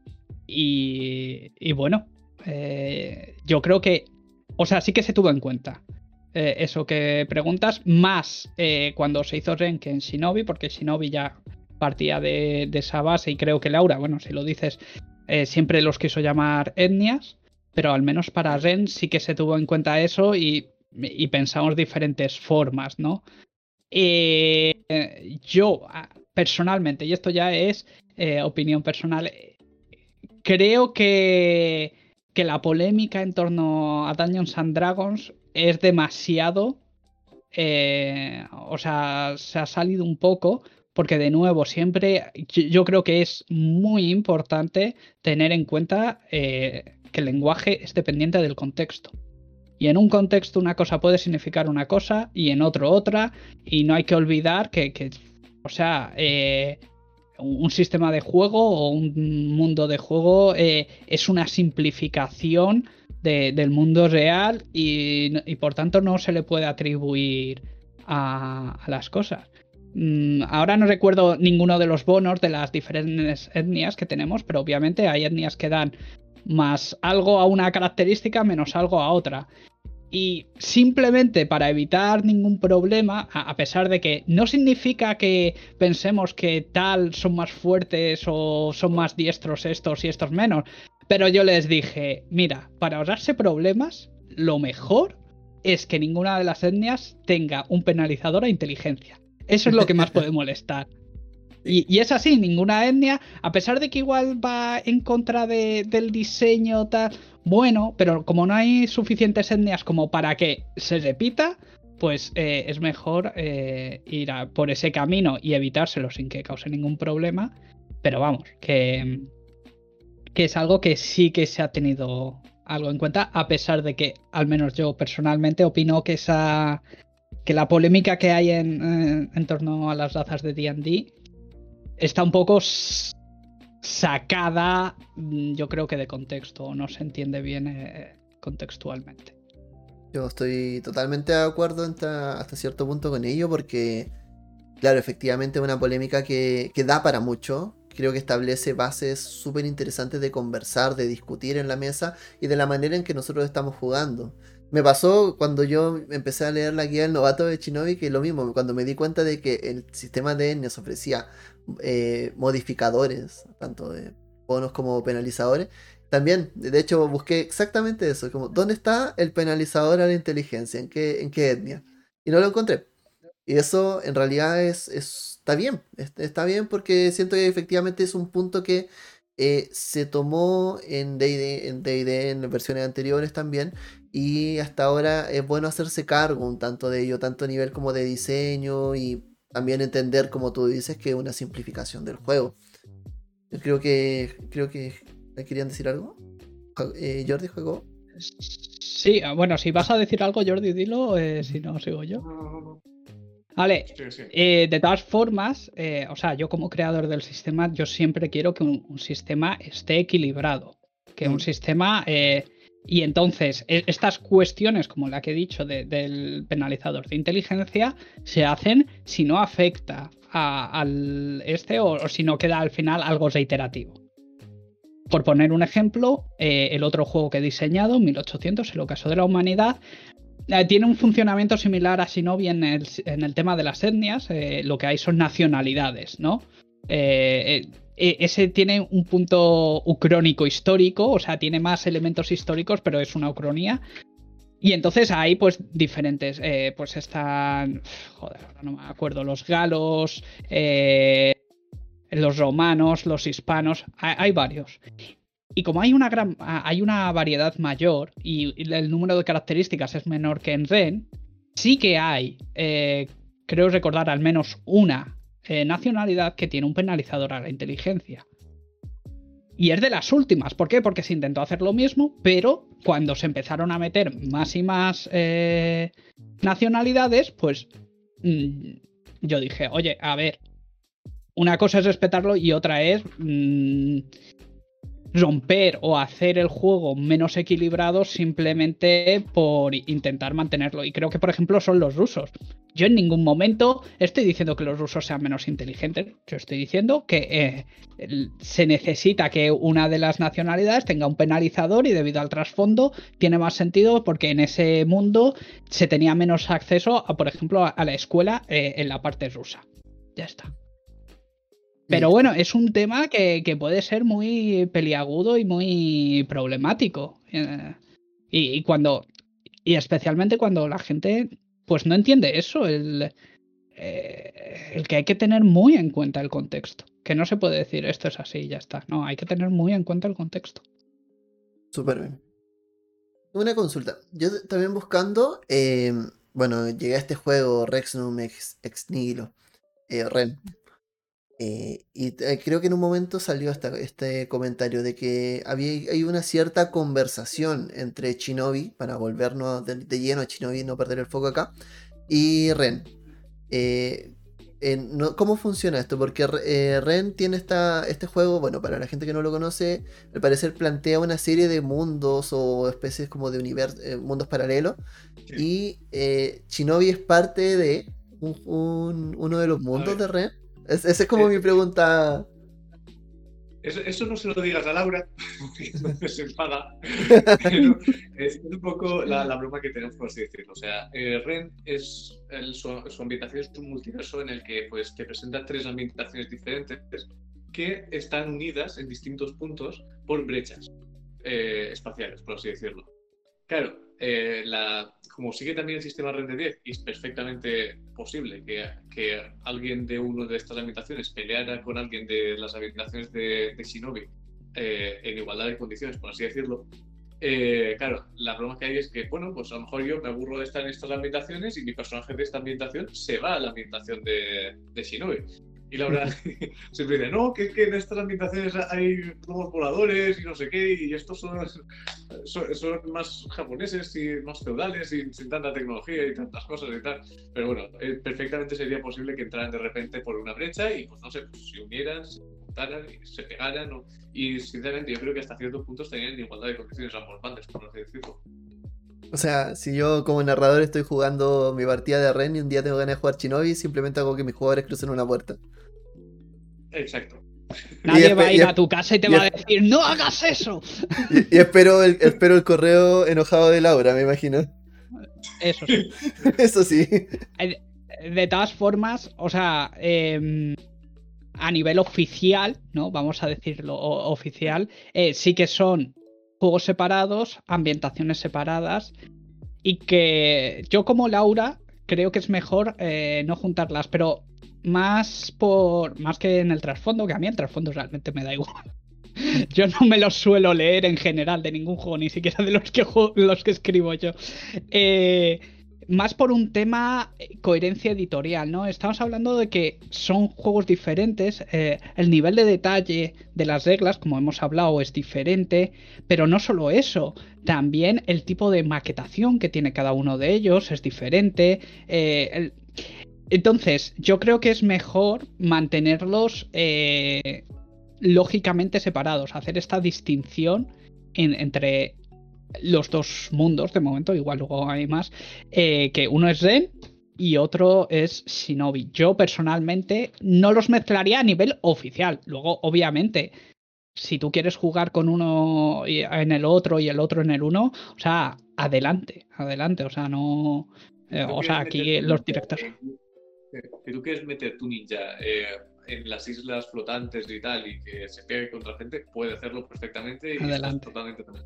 Y, y bueno, eh, yo creo que, o sea, sí que se tuvo en cuenta eh, eso que preguntas, más eh, cuando se hizo Ren que en Shinobi, porque Shinobi ya partía de, de esa base y creo que Laura, bueno, si lo dices, eh, siempre los quiso llamar etnias, pero al menos para Ren sí que se tuvo en cuenta eso y, y pensamos diferentes formas, ¿no? Eh, eh, yo, ah, personalmente, y esto ya es eh, opinión personal, eh, creo que, que la polémica en torno a Dungeons and Dragons es demasiado. Eh, o sea, se ha salido un poco. Porque de nuevo, siempre yo yo creo que es muy importante tener en cuenta eh, que el lenguaje es dependiente del contexto. Y en un contexto una cosa puede significar una cosa y en otro otra. Y no hay que olvidar que, que o sea, eh, un sistema de juego o un mundo de juego eh, es una simplificación de, del mundo real y, y por tanto no se le puede atribuir a, a las cosas. Mm, ahora no recuerdo ninguno de los bonos de las diferentes etnias que tenemos, pero obviamente hay etnias que dan más algo a una característica menos algo a otra. Y simplemente para evitar ningún problema, a pesar de que no significa que pensemos que tal son más fuertes o son más diestros estos y estos menos, pero yo les dije, mira, para ahorrarse problemas, lo mejor es que ninguna de las etnias tenga un penalizador a inteligencia. Eso es lo que más puede molestar. Y, y es así, ninguna etnia, a pesar de que igual va en contra de, del diseño tal, bueno, pero como no hay suficientes etnias como para que se repita, pues eh, es mejor eh, ir a, por ese camino y evitárselo sin que cause ningún problema. Pero vamos, que, que es algo que sí que se ha tenido algo en cuenta, a pesar de que, al menos yo personalmente, opino que esa que la polémica que hay en, eh, en torno a las razas de D and D está un poco sacada, yo creo que de contexto, no se entiende bien eh, contextualmente. Yo estoy totalmente de acuerdo hasta, hasta cierto punto con ello, porque, claro, efectivamente es una polémica que, que da para mucho. Creo que establece bases súper interesantes de conversar, de discutir en la mesa y de la manera en que nosotros estamos jugando. Me pasó cuando yo empecé a leer la guía del novato de Shinobi, que lo mismo, cuando me di cuenta de que el sistema de etnias ofrecía eh, modificadores, tanto de bonos como penalizadores, también, de hecho, busqué exactamente eso, como ¿dónde está el penalizador a la inteligencia? ¿En qué, en qué etnia? Y no lo encontré. Y eso en realidad es, es- está bien, es- está bien porque siento que efectivamente es un punto que eh, se tomó en D and D, en D and D, en las versiones anteriores también, y hasta ahora es bueno hacerse cargo un tanto de ello, tanto a nivel como de diseño y también entender, como tú dices, que es una simplificación del juego. Yo creo que, creo que ¿me querían decir algo? Ja- eh, Jordi jugó. Sí, bueno, si vas a decir algo, Jordi, dilo, eh, si no, sigo yo. No, no, no, no. Vale, Sí, sí. eh, de todas formas, eh, o sea, yo como creador del sistema, yo siempre quiero que un, un sistema esté equilibrado, que un Mm. sistema... eh, y entonces, e- estas cuestiones, como la que he dicho de- del penalizador de inteligencia, se hacen si no afecta a- al este o, o si no queda al final algo reiterativo. Por poner un ejemplo, eh, el otro juego que he diseñado, mil ochocientos, El ocaso de la humanidad, eh, tiene un funcionamiento similar a Shinobi en el, en el tema de las etnias. Eh, lo que hay son nacionalidades, ¿no? Eh, eh, ese tiene un punto ucrónico histórico, o sea, tiene más elementos históricos, pero es una ucronía. Y entonces hay pues diferentes, eh, pues están, joder, ahora no me acuerdo, los galos, eh, los romanos, los hispanos, hay, hay varios. Y como hay una gran hay una variedad mayor y el número de características es menor que en Ren, sí que hay, eh, creo recordar al menos una eh, nacionalidad que tiene un penalizador a la inteligencia. Y es de las últimas. ¿Por qué? Porque se intentó hacer lo mismo, pero cuando se empezaron a meter más y más eh, nacionalidades, pues mmm, yo dije, oye, a ver, una cosa es respetarlo y otra es mmm, romper o hacer el juego menos equilibrado simplemente por intentar mantenerlo. Y creo que, por ejemplo, son los rusos. Yo en ningún momento estoy diciendo que los rusos sean menos inteligentes. Yo estoy diciendo que eh, se necesita que una de las nacionalidades tenga un penalizador y debido al trasfondo tiene más sentido porque en ese mundo se tenía menos acceso, a, por ejemplo, a la escuela eh, en la parte rusa. Ya está. Pero Listo. bueno, es un tema que, que puede ser muy peliagudo y muy problemático. Eh, y, y cuando. Y especialmente cuando la gente pues no entiende eso, el, eh, el que hay que tener muy en cuenta el contexto. Que no se puede decir esto es así y ya está. No, hay que tener muy en cuenta el contexto. Súper bien. Una consulta. Yo t- también buscando, eh, bueno, llegué a este juego Rexnum Ex, Ex Nihilo, eh, Ren. eh, y t- creo que en un momento salió esta- este comentario de que había hay una cierta conversación entre Shinobi, para volvernos de, de lleno a Shinobi y no perder el foco acá, y Ren. Eh, eh, no- ¿Cómo funciona esto? Porque eh, Ren tiene esta, este juego, bueno, para la gente que no lo conoce, al parecer plantea una serie de mundos o especies como de univers- eh, mundos paralelos. Sí. Y eh, Shinobi es parte de un- un- uno de los A mundos ver, de Ren. Es- esa es como eh, mi pregunta. Eso, eso no se lo digas a Laura, porque no se enfada. Pero es un poco la, la broma que tenemos, por así decirlo. O sea, eh, Rent es el, su, su ambientación es un multiverso en el que pues, te presenta tres ambientaciones diferentes que están unidas en distintos puntos por brechas eh, espaciales, por así decirlo. Claro, eh, la, como sigue también el sistema Rent de diez, y es perfectamente posible que, que alguien de una de estas habitaciones peleara con alguien de las habitaciones de, de Shinobi eh, en igualdad de condiciones, por así decirlo. Eh, claro, la broma que hay es que, bueno, pues a lo mejor yo me aburro de estar en estas ambientaciones y mi personaje de esta ambientación se va a la ambientación de, de Shinobi. Y Laura siempre dice, no, que, que en estas ambientaciones hay globos voladores y no sé qué, y estos son, son, son más japoneses y más feudales y sin tanta tecnología y tantas cosas y tal. Pero bueno, eh, perfectamente sería posible que entraran de repente por una brecha y, pues no sé, pues, se unieran, se juntaran y se pegaran. ¿No? Y sinceramente yo creo que hasta ciertos puntos tenían igualdad de condiciones ambos bandos, por así decirlo. O sea, si yo como narrador estoy jugando mi partida de Ren y un día tengo ganas de jugar Shinobi, simplemente hago que mis jugadores crucen una puerta. Exacto. Nadie va a ir a tu casa y te va a decir, ¡no hagas eso! Y, y espero, el, espero el correo enojado de Laura, me imagino. Eso sí. Eso sí. De todas formas, o sea, eh, a nivel oficial, ¿no? Vamos a decirlo oficial, eh, sí que son juegos separados, ambientaciones separadas, y que yo como Laura creo que es mejor eh, no juntarlas, pero más por más que en el trasfondo, que a mí el trasfondo realmente me da igual. Yo no me los suelo leer en general de ningún juego, ni siquiera de los que, los que escribo yo. Eh, más por un tema coherencia editorial, ¿no? Estamos hablando de que son juegos diferentes, eh, el nivel de detalle de las reglas, como hemos hablado, es diferente, pero no solo eso, también el tipo de maquetación que tiene cada uno de ellos es diferente. Eh, el, entonces, yo creo que es mejor mantenerlos eh, lógicamente separados, hacer esta distinción en, entre los dos mundos de momento, igual luego hay más, eh, que uno es Ren y otro es Shinobi. Yo personalmente no los mezclaría a nivel oficial. Luego, obviamente, si tú quieres jugar con uno en el otro y el otro en el uno, o sea, adelante, adelante, o sea, no... Eh, o sea, aquí los directores... Si tú quieres meter tu ninja eh, en las islas flotantes y tal, y que se pegue contra gente, puede hacerlo perfectamente y adelante. Totalmente también.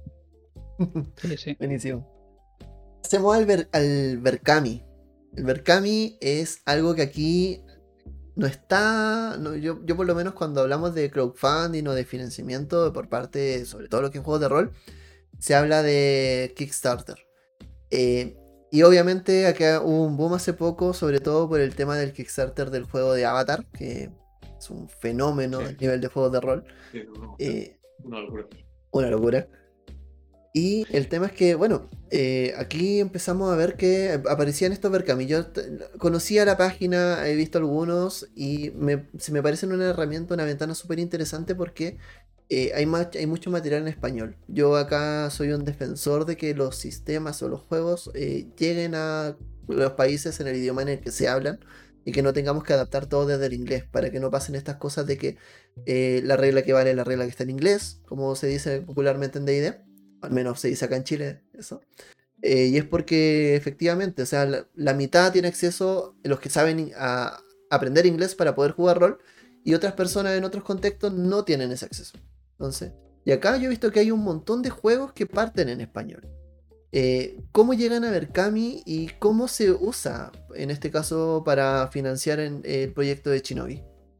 Sí, sí. Buenísimo. Hacemos al, ver, al Berkami. El Berkami es algo que aquí no está. No, yo, yo, por lo menos, cuando hablamos de crowdfunding o de financiamiento por parte, sobre todo lo que es juegos de rol, se habla de Kickstarter. Eh, y obviamente acá hubo un boom hace poco, sobre todo por el tema del Kickstarter del juego de Avatar, que es un fenómeno sí. a nivel de juegos de rol. Sí, no, eh, una locura. Una locura. Y el tema es que, bueno, eh, aquí empezamos a ver que aparecían estos Berkami. Yo conocía la página, he visto algunos y me, se me parecen una herramienta, una ventana súper interesante porque eh, hay, más, hay mucho material en español. Yo acá soy un defensor de que los sistemas o los juegos eh, lleguen a los países en el idioma en el que se hablan y que no tengamos que adaptar todo desde el inglés, para que no pasen estas cosas de que eh, la regla que vale es la regla que está en inglés, como se dice popularmente en D and D. Al menos se dice acá en Chile eso. Eh, y es porque efectivamente, o sea, la, la mitad tiene acceso, los que saben a aprender inglés para poder jugar rol, y otras personas en otros contextos no tienen ese acceso. Entonces, y acá yo he visto que hay un montón de juegos que parten en español. Eh, ¿Cómo llegan a Berkami y cómo se usa, en este caso, para financiar en, eh, el proyecto de Shinobi?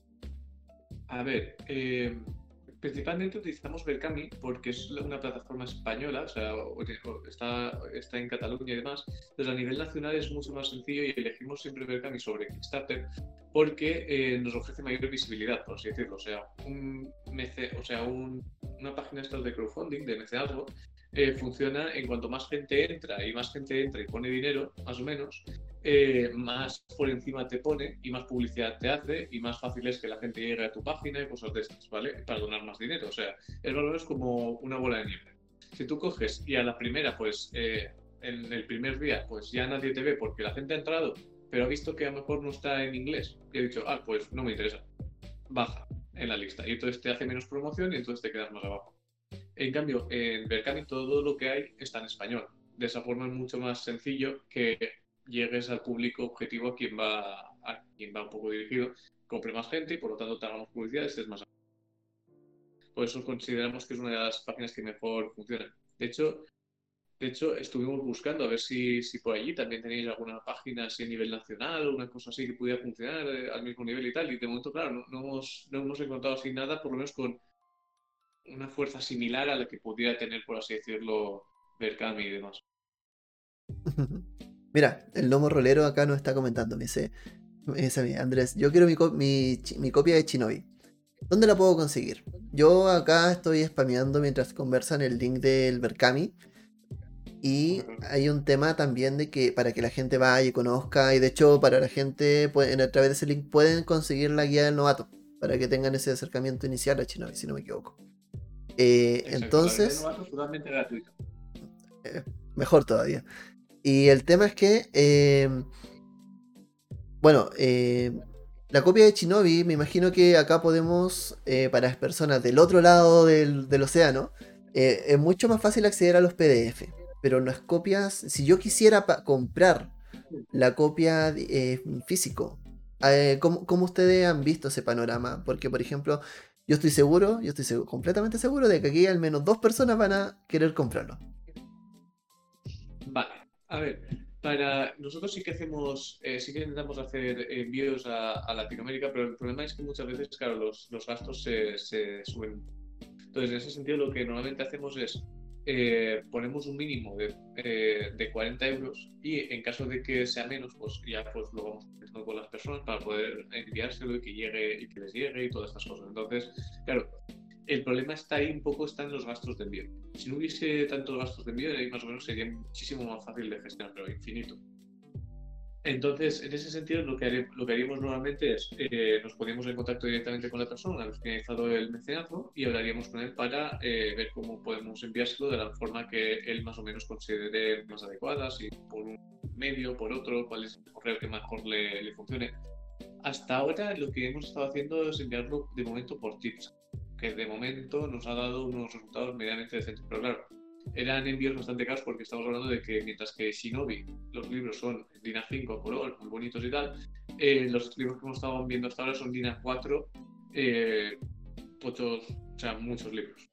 A ver, eh... principalmente utilizamos Berkami porque es una plataforma española, o sea, está, está en Cataluña y demás. Entonces, a nivel nacional es mucho más sencillo y elegimos siempre Berkami sobre Kickstarter porque eh, nos ofrece mayor visibilidad, por así decirlo. O sea, un mece, o sea un, una página esta de crowdfunding, de mecenazgo, eh, funciona en cuanto más gente entra y más gente entra y pone dinero, más o menos, Eh, más por encima te pone y más publicidad te hace y más fácil es que la gente llegue a tu página y cosas de estas, ¿vale? Para donar más dinero, o sea, el valor es como una bola de nieve. Si tú coges y a la primera, pues, eh, en el primer día, pues ya nadie te ve porque la gente ha entrado, pero ha visto que a lo mejor no está en inglés y ha dicho, ah, pues no me interesa, baja. en la lista. Y entonces te hace menos promoción y entonces te quedas más abajo. En cambio, en Berkami todo lo que hay está en español. De esa forma es mucho más sencillo que llegues al público objetivo a quien va, a quien va un poco dirigido, compre más gente y por lo tanto te hagamos publicidad y estés más. Por eso consideramos que es una de las páginas que mejor funcionan. De hecho, de hecho estuvimos buscando a ver si, si por allí también tenéis alguna página así a nivel nacional o una cosa así que pudiera funcionar eh, al mismo nivel y tal. Y de momento, claro, no, no, hemos, no hemos encontrado así nada, por lo menos con una fuerza similar a la que pudiera tener, por así decirlo, Berkami y demás. Mira, el Lomo Rolero acá nos está comentando, me dice, me dice a mí, Andrés, yo quiero mi, co- mi, chi- mi copia de Shinobi. ¿Dónde la puedo conseguir? Yo acá estoy spameando mientras conversan el link del Berkami. Y Ujú. hay un tema también de que para que la gente vaya y conozca, y de hecho para la gente pueden, a través de ese link pueden conseguir la guía del novato, para que tengan ese acercamiento inicial a Shinobi, si no me equivoco. Eh, Exacto, la guía de entonces, novato es totalmente gratuita. eh, mejor todavía. Y el tema es que, eh, bueno, eh, la copia de Shinobi, me imagino que acá podemos, eh, para las personas del otro lado del, del océano, eh, es mucho más fácil acceder a los P D F. Pero las copias, si yo quisiera pa- comprar la copia eh, físico, eh, ¿cómo, cómo ustedes han visto ese panorama? Porque, por ejemplo, yo estoy seguro, yo estoy seguro, completamente seguro de que aquí al menos dos personas van a querer comprarlo. Vale, a ver, para nosotros sí que hacemos, eh, sí que intentamos hacer envíos a, a Latinoamérica, pero el problema es que muchas veces, claro, los, los gastos se, se suben. Entonces, en ese sentido, lo que normalmente hacemos es eh, ponemos un mínimo de, eh, de cuarenta euros y en caso de que sea menos, pues ya pues lo vamos haciendo con las personas para poder enviárselo y que llegue y que les llegue y todas estas cosas. Entonces, claro, el problema está ahí un poco, está en los gastos de envío. Si no hubiese tantos gastos de envío, ahí más o menos sería muchísimo más fácil de gestionar, pero infinito. Entonces, en ese sentido, lo que, haré, lo que haríamos normalmente es, eh, nos poníamos en contacto directamente con la persona una vez finalizado el mecenazgo y hablaríamos con él para eh, ver cómo podemos enviárselo de la forma que él más o menos considere más adecuada, si por un medio, por otro, cuál es el correo que mejor le, le funcione. Hasta ahora lo que hemos estado haciendo es enviarlo de momento por tips, que de momento nos ha dado unos resultados medianamente decentes, pero claro, eran envíos bastante caros porque estamos hablando de que mientras que Shinobi, los libros son DIN A cinco color, muy bonitos y tal, eh, los libros que hemos estado viendo hasta ahora son DIN A cuatro, eh, muchos, o sea, muchos libros.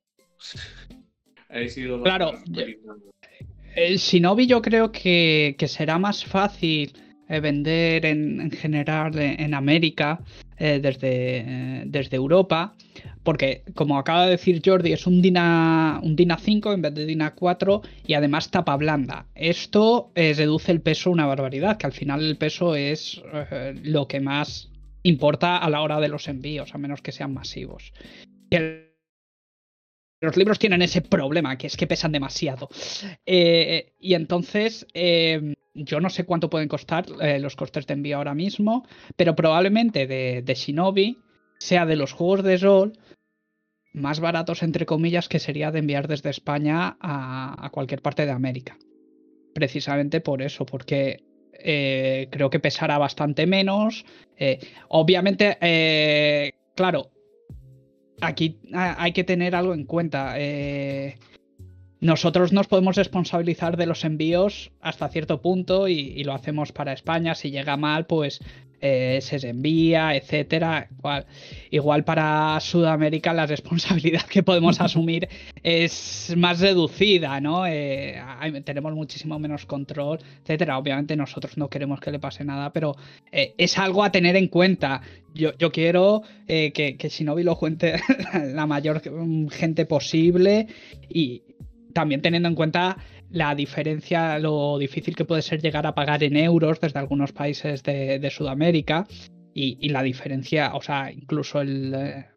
Ha sido más Claro, o menos película. el Shinobi yo creo que, que será más fácil eh, vender en, en general en, en América eh, desde, eh, desde Europa, porque como acaba de decir Jordi, es un DIN A, un DIN A cinco en vez de DIN A cuatro y además tapa blanda. Esto eh, reduce el peso una barbaridad, que al final el peso es eh, lo que más importa a la hora de los envíos, a menos que sean masivos. Y el Los libros tienen ese problema, que es que pesan demasiado. Eh, y entonces, eh, yo no sé cuánto pueden costar eh, los costes de envío ahora mismo, pero probablemente de, de Shinobi sea de los juegos de rol más baratos, entre comillas, que sería de enviar desde España a, a cualquier parte de América. Precisamente por eso, porque eh, creo que pesará bastante menos. Eh, obviamente, eh, claro, aquí hay que tener algo en cuenta. Eh, nosotros nos podemos responsabilizar de los envíos hasta cierto punto y, y lo hacemos para España. Si llega mal, pues eh, se envía, etcétera. Igual, igual para Sudamérica la responsabilidad que podemos asumir es más reducida, ¿no? Eh, hay, tenemos muchísimo menos control, etcétera. Obviamente nosotros no queremos que le pase nada, pero eh, es algo a tener en cuenta. Yo, yo quiero eh, que, que Shinobi lo cuente la mayor gente posible y también teniendo en cuenta la diferencia, lo difícil que puede ser llegar a pagar en euros desde algunos países de, de Sudamérica y, y la diferencia, o sea, incluso el,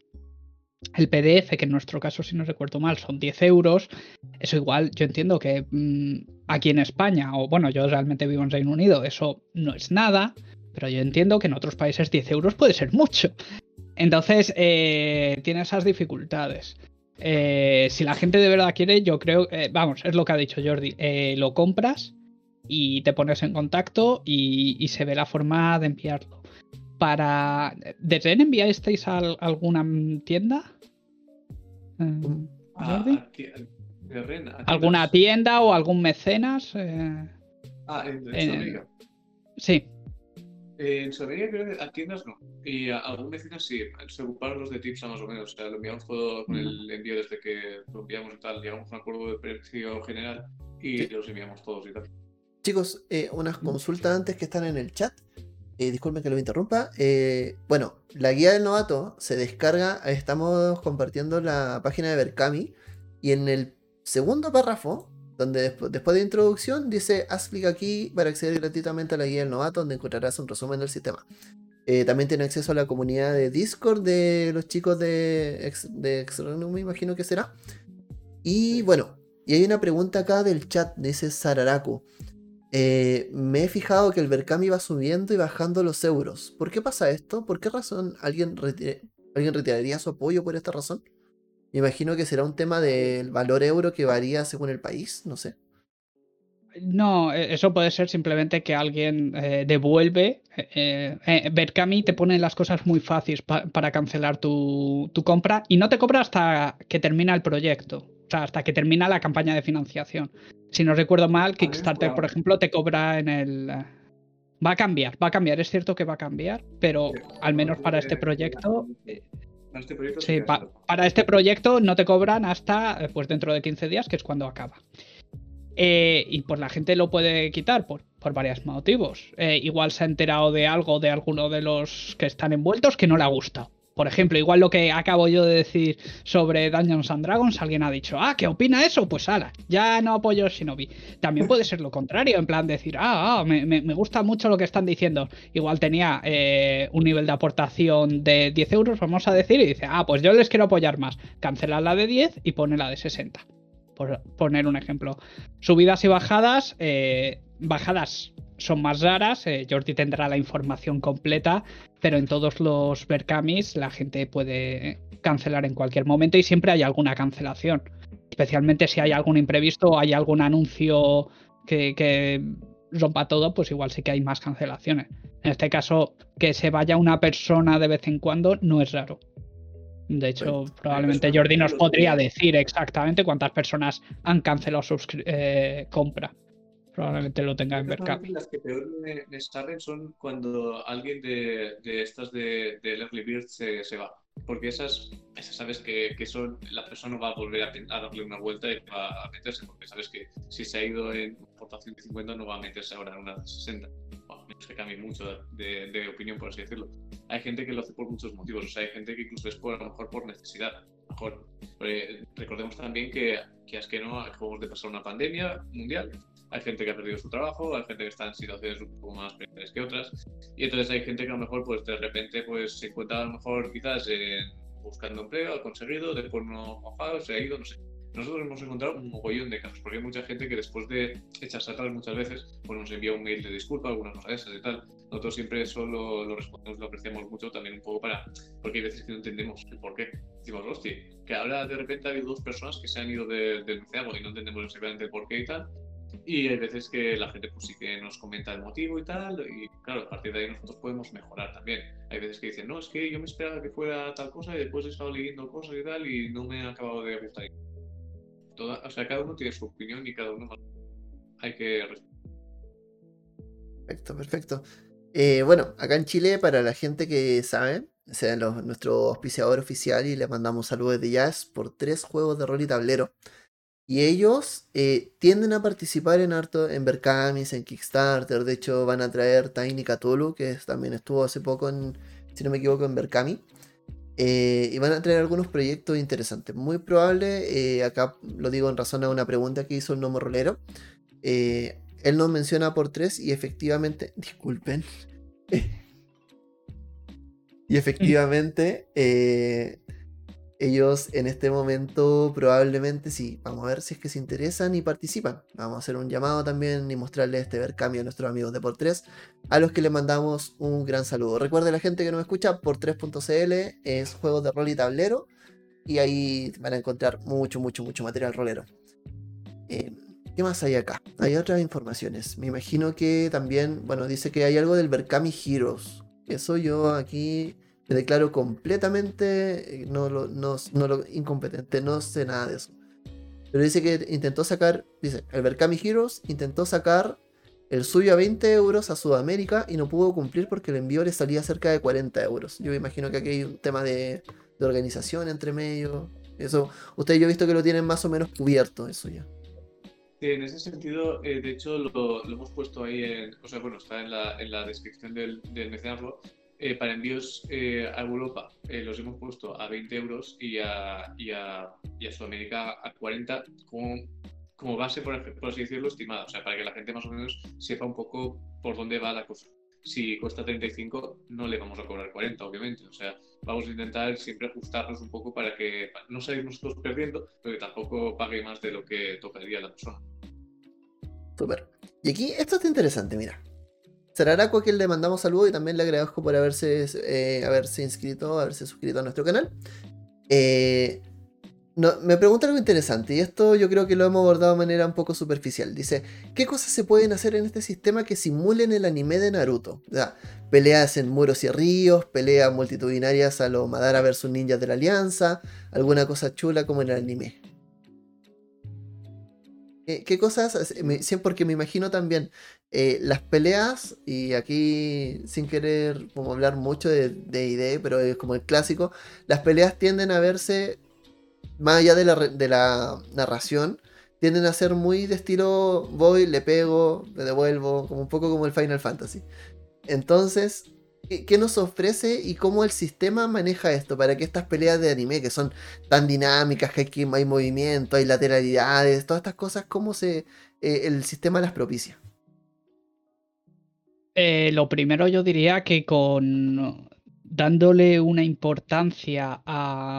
el P D F, que en nuestro caso, si no recuerdo mal, son diez euros, eso igual yo entiendo que mmm, aquí en España, o bueno, yo realmente vivo en Reino Unido, eso no es nada, pero yo entiendo que en otros países diez euros puede ser mucho. Entonces, eh, tiene esas dificultades. Eh, si la gente de verdad quiere, yo creo, eh, vamos, es lo que ha dicho Jordi, eh, lo compras y te pones en contacto y, y se ve la forma de enviarlo. para... ¿De Ren enviasteis a alguna tienda? Eh, Ah, Jordi? a ti- de Ren, a ¿Alguna tiendas. tienda o algún mecenas? Eh, Ah, en, en en- Sudamérica. sí. Eh, en Sudamérica creo que a tiendas no. Y a algún vecino sí. Se ocuparon los de Tipsa más o menos. O sea, lo enviamos todo con el envío desde que lo enviamos y tal. Llegamos a un acuerdo de precio general y Sí. los enviamos todos y tal. Chicos, eh, unas consultas antes que están en el chat. Eh, disculpen que lo interrumpa. Eh, bueno, la guía del novato se descarga. Estamos compartiendo la página de Berkami. Y en el segundo párrafo, donde despu- después de introducción, dice: haz clic aquí para acceder gratuitamente a la guía del novato, donde encontrarás un resumen del sistema. Eh, también tiene acceso a la comunidad de Discord de los chicos de, Ex- de Externum, me imagino que será. Y bueno, y hay una pregunta acá del chat, dice Sararaku. Eh, me he fijado que el Berkami va subiendo y bajando los euros. ¿Por qué pasa esto? ¿Por qué razón alguien, retire- alguien retiraría su apoyo por esta razón? Me imagino que será un tema del valor euro que varía según el país, no sé. No, e- eso puede ser simplemente que alguien eh, devuelve. Eh, eh, Berkami te pone las cosas muy fáciles pa- para cancelar tu, tu compra y no te cobra hasta que termina el proyecto, o sea, hasta que termina la campaña de financiación. Si no recuerdo mal, Kickstarter, por ejemplo, te cobra en el... eh, Va a cambiar, va a cambiar, es cierto que va a cambiar, pero al menos para este proyecto... eh, Para este proyecto sí Sí, que es pa- algo. para este proyecto no te cobran hasta eh, pues dentro de quince días, que es cuando acaba. Eh, y pues la gente lo puede quitar por, por varios motivos. Eh, igual se ha enterado de algo de alguno de los que están envueltos que no le ha gustado. Por ejemplo, igual lo que acabo yo de decir sobre Dungeons and Dragons, alguien ha dicho, ah, ¿qué opina eso? Pues ala, ya no apoyo Shinobi. También puede ser lo contrario, en plan decir, ah, ah me, me, me gusta mucho lo que están diciendo. Igual tenía eh, un nivel de aportación de diez euros, vamos a decir, y dice, ah, pues yo les quiero apoyar más. Cancela la de diez y pone la de sesenta. Por poner un ejemplo. Subidas y bajadas, eh, bajadas son más raras, eh, Jordi tendrá la información completa, pero en todos los Berkamis la gente puede cancelar en cualquier momento y siempre hay alguna cancelación, especialmente si hay algún imprevisto o hay algún anuncio que, que rompa todo, pues igual sí que hay más cancelaciones. En este caso, que se vaya una persona de vez en cuando no es raro. De hecho, probablemente Jordi nos podría decir exactamente cuántas personas han cancelado su eh, compra. Probablemente lo tenga en Berkami. Las que peor me, me saben son cuando alguien de, de estas de, de Early Bird se, se va. Porque esas, esas sabes que, que son, la persona va a volver a, a darle una vuelta y va a meterse. Porque sabes que si se ha ido en aportación de cincuenta no va a meterse ahora en una de sesenta. Bueno, menos que cambie mucho de, de opinión, por así decirlo. Hay gente que lo hace por muchos motivos. O sea, hay gente que incluso es por, a lo mejor por necesidad. A lo mejor, eh, recordemos también que, que es que no acabamos de pasar una pandemia mundial. Hay gente que ha perdido su trabajo, hay gente que está en situaciones un poco más precarias que otras, y entonces hay gente que a lo mejor pues de repente pues se encuentra a lo mejor quizás eh, buscando empleo, ha conseguido, después no ha bajado, se ha ido, no sé. Nosotros hemos encontrado un mogollón de casos, porque hay mucha gente que después de echarse atrás muchas veces, pues nos envía un mail de disculpa, algunas cosas de esas y tal. Nosotros siempre eso lo, lo respondemos, lo apreciamos mucho también un poco para, porque hay veces que no entendemos el por qué. Decimos, hostia, que ahora de repente ha habido dos personas que se han ido de, del meceago y no entendemos exactamente el por qué y tal. Y hay veces que la gente pues sí que nos comenta el motivo y tal, y claro, a partir de ahí nosotros podemos mejorar también. Hay veces que dicen, no, es que yo me esperaba que fuera tal cosa y después he estado leyendo cosas y tal y no me ha acabado de gustar. Toda, o sea, cada uno tiene su opinión y cada uno hay que respetar. Perfecto, perfecto. Eh, bueno, acá en Chile, para la gente que sabe, o sea, los, nuestro auspiciador oficial, y le mandamos saludos de Jazz por tres juegos de rol y tablero. Y ellos eh, tienden a participar en harto en Berkamis, en Kickstarter. De hecho, van a traer Tiny Cthulhu, que es, también estuvo hace poco, en, si no me equivoco, en Berkami. Eh, y van a traer algunos proyectos interesantes. Muy probable, eh, acá lo digo en razón a una pregunta que hizo el Gnomo Rolero. Eh, él nos menciona por tres y efectivamente, disculpen. y efectivamente, eh, ellos en este momento probablemente sí. Vamos a ver si es que se interesan y participan. Vamos a hacer un llamado también y mostrarles este Berkami a nuestros amigos de por tres, a los que les mandamos un gran saludo. Recuerden, la gente que nos escucha, por tres punto c l es juegos de rol y tablero, y ahí van a encontrar mucho, mucho, mucho material rolero. Eh, ¿Qué más hay acá? Hay otras informaciones. Me imagino que también, bueno, dice que hay algo del Berkami Heroes. Eso yo aquí me declaro completamente eh, no lo, no, no lo incompetente, no sé nada de eso. Pero dice que intentó sacar, dice, el Berkami Heroes intentó sacar el suyo a veinte euros a Sudamérica y no pudo cumplir porque el envío le salía cerca de cuarenta euros. Yo me imagino que aquí hay un tema de, de organización entre medio. Eso, ustedes yo he visto que lo tienen más o menos cubierto, eso ya. Sí, en ese sentido, eh, de hecho, lo, lo hemos puesto ahí, en, o sea, bueno, está en la, en la descripción del, del mencionarlo. Eh, para envíos eh, a Europa eh, los hemos puesto a veinte euros y a, y a, y a Sudamérica a cuarenta como, como base, por, ej- por así decirlo, estimada. O sea, para que la gente más o menos sepa un poco por dónde va la cosa. Si cuesta treinta y cinco, no le vamos a cobrar cuarenta, obviamente. O sea, vamos a intentar siempre ajustarnos un poco para que no salir nosotros perdiendo, pero que tampoco pague más de lo que tocaría la persona. Súper. Y aquí, esto está interesante, mira. Sararaco, a quien le mandamos saludos y también le agradezco por haberse, eh, haberse inscrito, haberse suscrito a nuestro canal. Eh, no, me pregunta algo interesante, y esto yo creo que lo hemos abordado de manera un poco superficial. Dice, ¿qué cosas se pueden hacer en este sistema que simulen el anime de Naruto? O sea, peleas en muros y ríos, peleas multitudinarias a lo Madara versus ninjas de la Alianza, alguna cosa chula como en el anime. ¿Qué, qué cosas? Me- sí, porque me imagino también eh, las peleas, y aquí sin querer como hablar mucho de, de I D, pero es como el clásico, las peleas tienden a verse, más allá de la, re- de la narración, tienden a ser muy de estilo voy, le pego, le devuelvo, como un poco como el Final Fantasy. Entonces, ¿qué, qué nos ofrece y cómo el sistema maneja esto para que estas peleas de anime que son tan dinámicas, que hay, que- hay movimiento, hay lateralidades, todas estas cosas, cómo se, eh, el sistema las propicia? Eh, lo primero yo diría que con dándole una importancia a,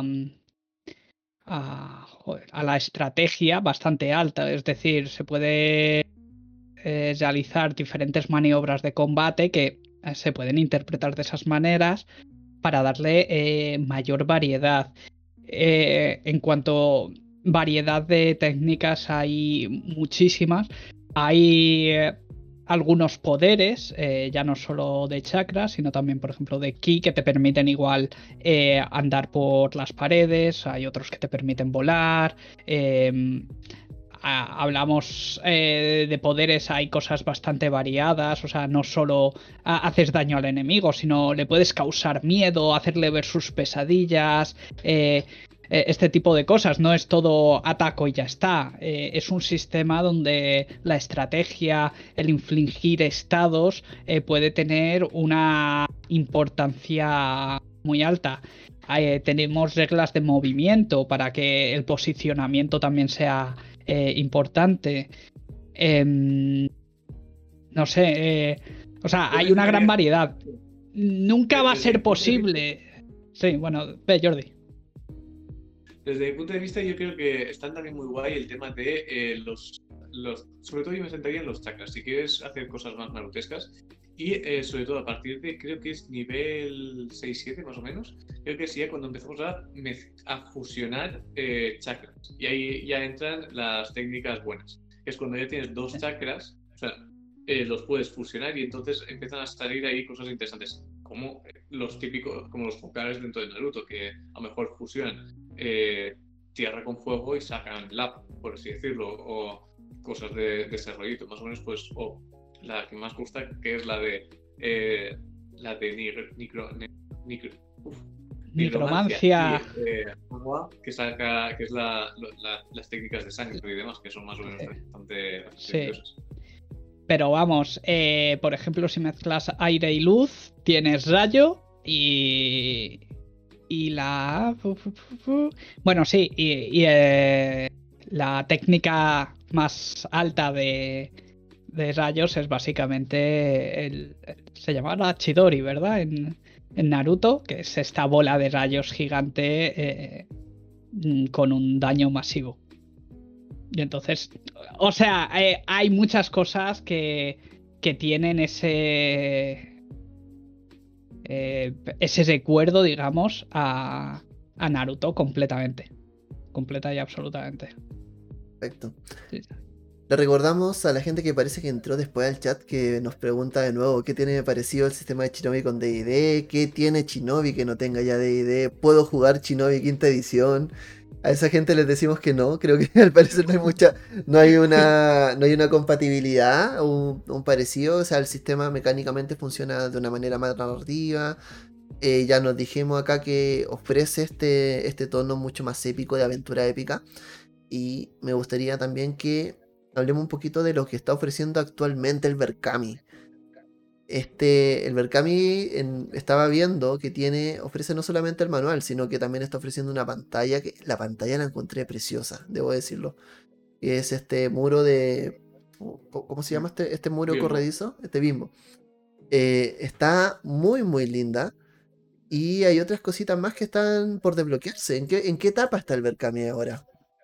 a, joder, a la estrategia bastante alta, es decir, se puede eh, realizar diferentes maniobras de combate que eh, se pueden interpretar de esas maneras para darle eh, mayor variedad. Eh, en cuanto a variedad de técnicas hay muchísimas. Hay eh, algunos poderes, eh, ya no solo de chakras, sino también, por ejemplo, de ki, que te permiten igual eh, andar por las paredes. Hay otros que te permiten volar. Eh, a- hablamos eh, de poderes, hay cosas bastante variadas, o sea, no solo a- haces daño al enemigo, sino le puedes causar miedo, hacerle ver sus pesadillas, eh, eh, este tipo de cosas. No es todo ataco y ya está. Eh, es un sistema donde la estrategia, el infligir estados, eh, puede tener una importancia muy alta. Eh, tenemos reglas de movimiento para que el posicionamiento también sea eh, importante. Em, no sé, eh, o sea, Yo hay una gran mencionaría, variedad. Nunca va a desde mi ser punto de vista, posible. Sí, bueno, ve, Jordi. desde mi punto de vista, yo creo que están también muy guay el tema de eh, los, los. Sobre todo, yo me centraría en los chakras. Si quieres hacer cosas más narutescas, y eh, sobre todo a partir de, creo que es nivel seis siete más o menos, creo que sería cuando empezamos a, mez- a fusionar eh, chakras. Y ahí ya entran las técnicas buenas. Es cuando ya tienes dos chakras, o sea, eh, los puedes fusionar y entonces empiezan a salir ahí cosas interesantes. Como eh, los típicos, como los focales dentro de Naruto, que a lo mejor fusionan eh, tierra con fuego y sacan lava, por así decirlo, o cosas de, de ese rollito, más o menos, pues, o la que más gusta, que es la de eh, la de nigro, nigro, ne- nigro- uf, nigromancia y Nigromancia. eh, agua, que saca, que es la, lo- la- las técnicas de sangre y demás, que son más o menos eh, bastante, bastante Sí. curiosas. Pero vamos, eh, por ejemplo, si mezclas aire y luz, tienes rayo y. Y la. Bueno, sí, y, y, eh, la técnica más alta de, de rayos es básicamente. El, se llamaba Chidori, ¿verdad? En, en Naruto, que es esta bola de rayos gigante eh, con un daño masivo. Y entonces, o sea, eh, hay muchas cosas que, que tienen ese eh, ese recuerdo, digamos, a, a Naruto completamente. Completa y absolutamente. Perfecto. Sí. Le recordamos a la gente que parece que entró después al chat que nos pregunta de nuevo qué tiene parecido el sistema de Shinobi con D y D, qué tiene Shinobi que no tenga ya D y D, puedo jugar Shinobi quinta edición. A esa gente les decimos que no, creo que al parecer no hay mucha, no hay una, no hay una compatibilidad, un, un parecido, o sea, el sistema mecánicamente funciona de una manera más narrativa. Eh, ya nos dijimos acá que ofrece este, este tono mucho más épico de aventura épica. Y me gustaría también que hablemos un poquito de lo que está ofreciendo actualmente el Berkami. Este, el Berkami en- estaba viendo que tiene, ofrece no solamente el manual, sino que también está ofreciendo una pantalla, que la pantalla la encontré preciosa, debo decirlo. Y es este muro de, co- ¿cómo se llama este, este muro Bimbo. corredizo? Este Bimbo. Eh, está muy, muy linda. Y hay otras cositas más que están por desbloquearse. ¿En qué, en qué etapa está el Berkami ahora?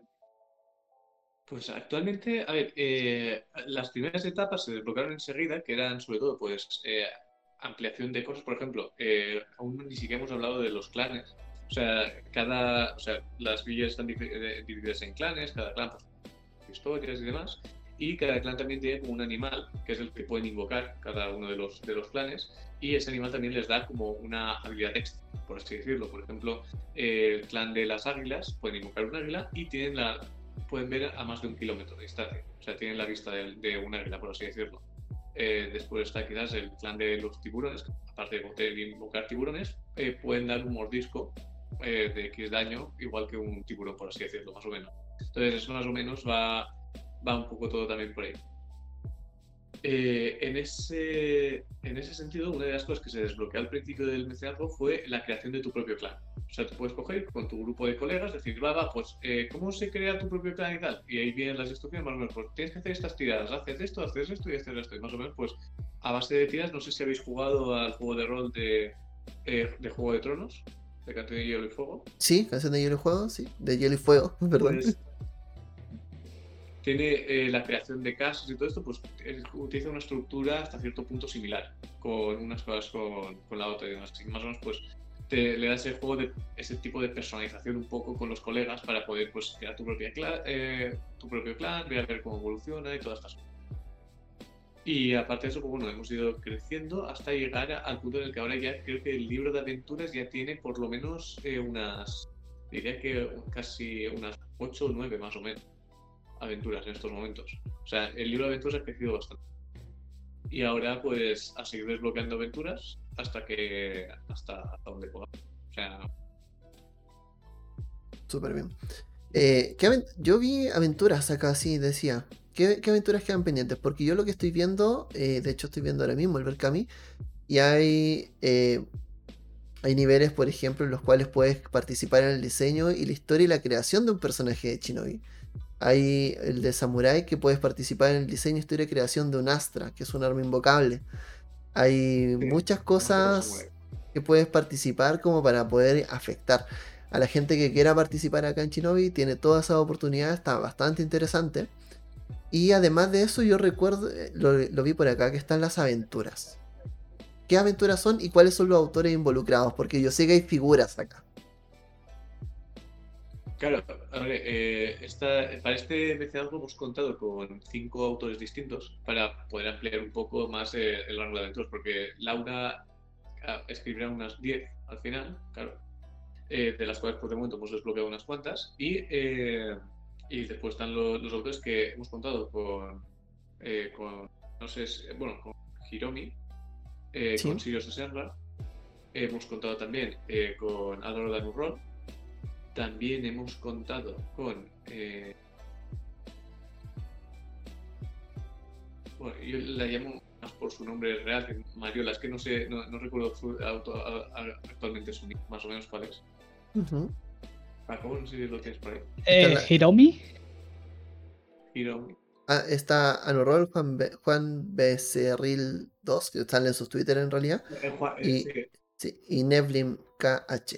Pues actualmente, a ver, eh, las primeras etapas se desbloquearon enseguida, que eran sobre todo, pues, eh, ampliación de cosas. Por ejemplo, eh, aún ni siquiera hemos hablado de los clanes. O sea, cada, o sea, las villas están divi- eh, divididas en clanes, cada clan, pues, historias y demás. Y cada clan también tiene como un animal, que es el que pueden invocar cada uno de los, de los clanes. Y ese animal también les da como una habilidad extra, por así decirlo. Por ejemplo, eh, el clan de las águilas pueden invocar un águila y tienen la, pueden ver a más de un kilómetro de distancia. O sea, tienen la vista de, de un águila, por así decirlo. Eh, después está quizás el clan de los tiburones, que aparte de poder invocar tiburones, eh, pueden dar un mordisco eh, de X daño, igual que un tiburón, por así decirlo, más o menos. Entonces, eso más o menos va, va un poco todo también por ahí. Eh, en, ese, en ese sentido, una de las cosas que se desbloqueó al principio del mecenazgo fue la creación de tu propio clan. O sea, tú puedes coger con tu grupo de colegas, decir, va, va, pues, eh, ¿cómo se crea tu propio clan y tal? Y ahí vienen las instrucciones, más o menos, pues tienes que hacer estas tiradas, haces esto, haces esto y haces esto. Y más o menos, pues, a base de tiras, no sé si habéis jugado al juego de rol de, eh, de Juego de Tronos, de Canto de Hielo y Fuego. Sí, canción de Hielo y Fuego, sí, de Hielo y Fuego, perdón. Pues tiene eh, la creación de casas y todo esto, pues es- utiliza una estructura hasta cierto punto similar, con unas cosas con, con la otra y demás. Así que más o menos, pues te, le das el juego de ese tipo de personalización un poco con los colegas para poder pues crear tu, propia cla- eh, tu propio clan, ver a ver cómo evoluciona y todas estas cosas. Y aparte de eso, pues bueno, hemos ido creciendo hasta llegar a- al punto en el que ahora ya creo que el libro de aventuras ya tiene por lo menos eh, unas, diría que casi unas ocho o nueve más o menos aventuras en estos momentos. O sea, el libro de aventuras ha crecido bastante. Y ahora, pues, a seguir desbloqueando aventuras hasta que. hasta, hasta donde podamos. O sea, Súper bien. Eh, ¿qué aven- yo vi aventuras acá, sí, decía. ¿Qué, qué aventuras quedan pendientes? Porque yo lo que estoy viendo, eh, de hecho estoy viendo ahora mismo el Berkami, y hay, eh, hay niveles, por ejemplo, en los cuales puedes participar en el diseño y la historia y la creación de un personaje de Shinobi. Hay el de Samurai que puedes participar en el diseño, historia y creación de un Astra, que es un arma invocable. Hay sí, muchas demasiado samurai. cosas que puedes participar como para poder afectar a la gente que quiera participar acá en Shinobi. Tiene todas esas oportunidades, está bastante interesante. Y además de eso, yo recuerdo, eh, lo, lo vi por acá, que están las aventuras. ¿Qué aventuras son y cuáles son los autores involucrados? Porque yo sé que hay figuras acá. Claro, a ver, eh, esta- para este mecenazgo hemos contado con cinco autores distintos para poder ampliar un poco más eh, el rango de aventuras, porque Laura ah, escribirá unas diez al final, claro, eh, de las cuales por el momento hemos desbloqueado unas cuantas, y, eh, y después están lo- los autores que hemos contado con, eh, con no sé, si- bueno, con Hiromi, eh, con ¿Sí? Sirius de Serra, hemos contado también eh, con Adoro Danurrón, también hemos contado con, eh, bueno, yo la llamo más por su nombre real, que Mariola, es que no sé, no, no recuerdo su auto, a- a- actualmente su nick, más o menos cuál es. Ujú. Paco, no sé si lo tienes por ahí. Está, Eh, la- Hiromi. Hiromi. ah, está Anorol, Juan, Be- Juan Becerril dos, que están en sus Twitter en realidad. Eh, Juan- eh, sí, Y, sí, y Nevlin K H.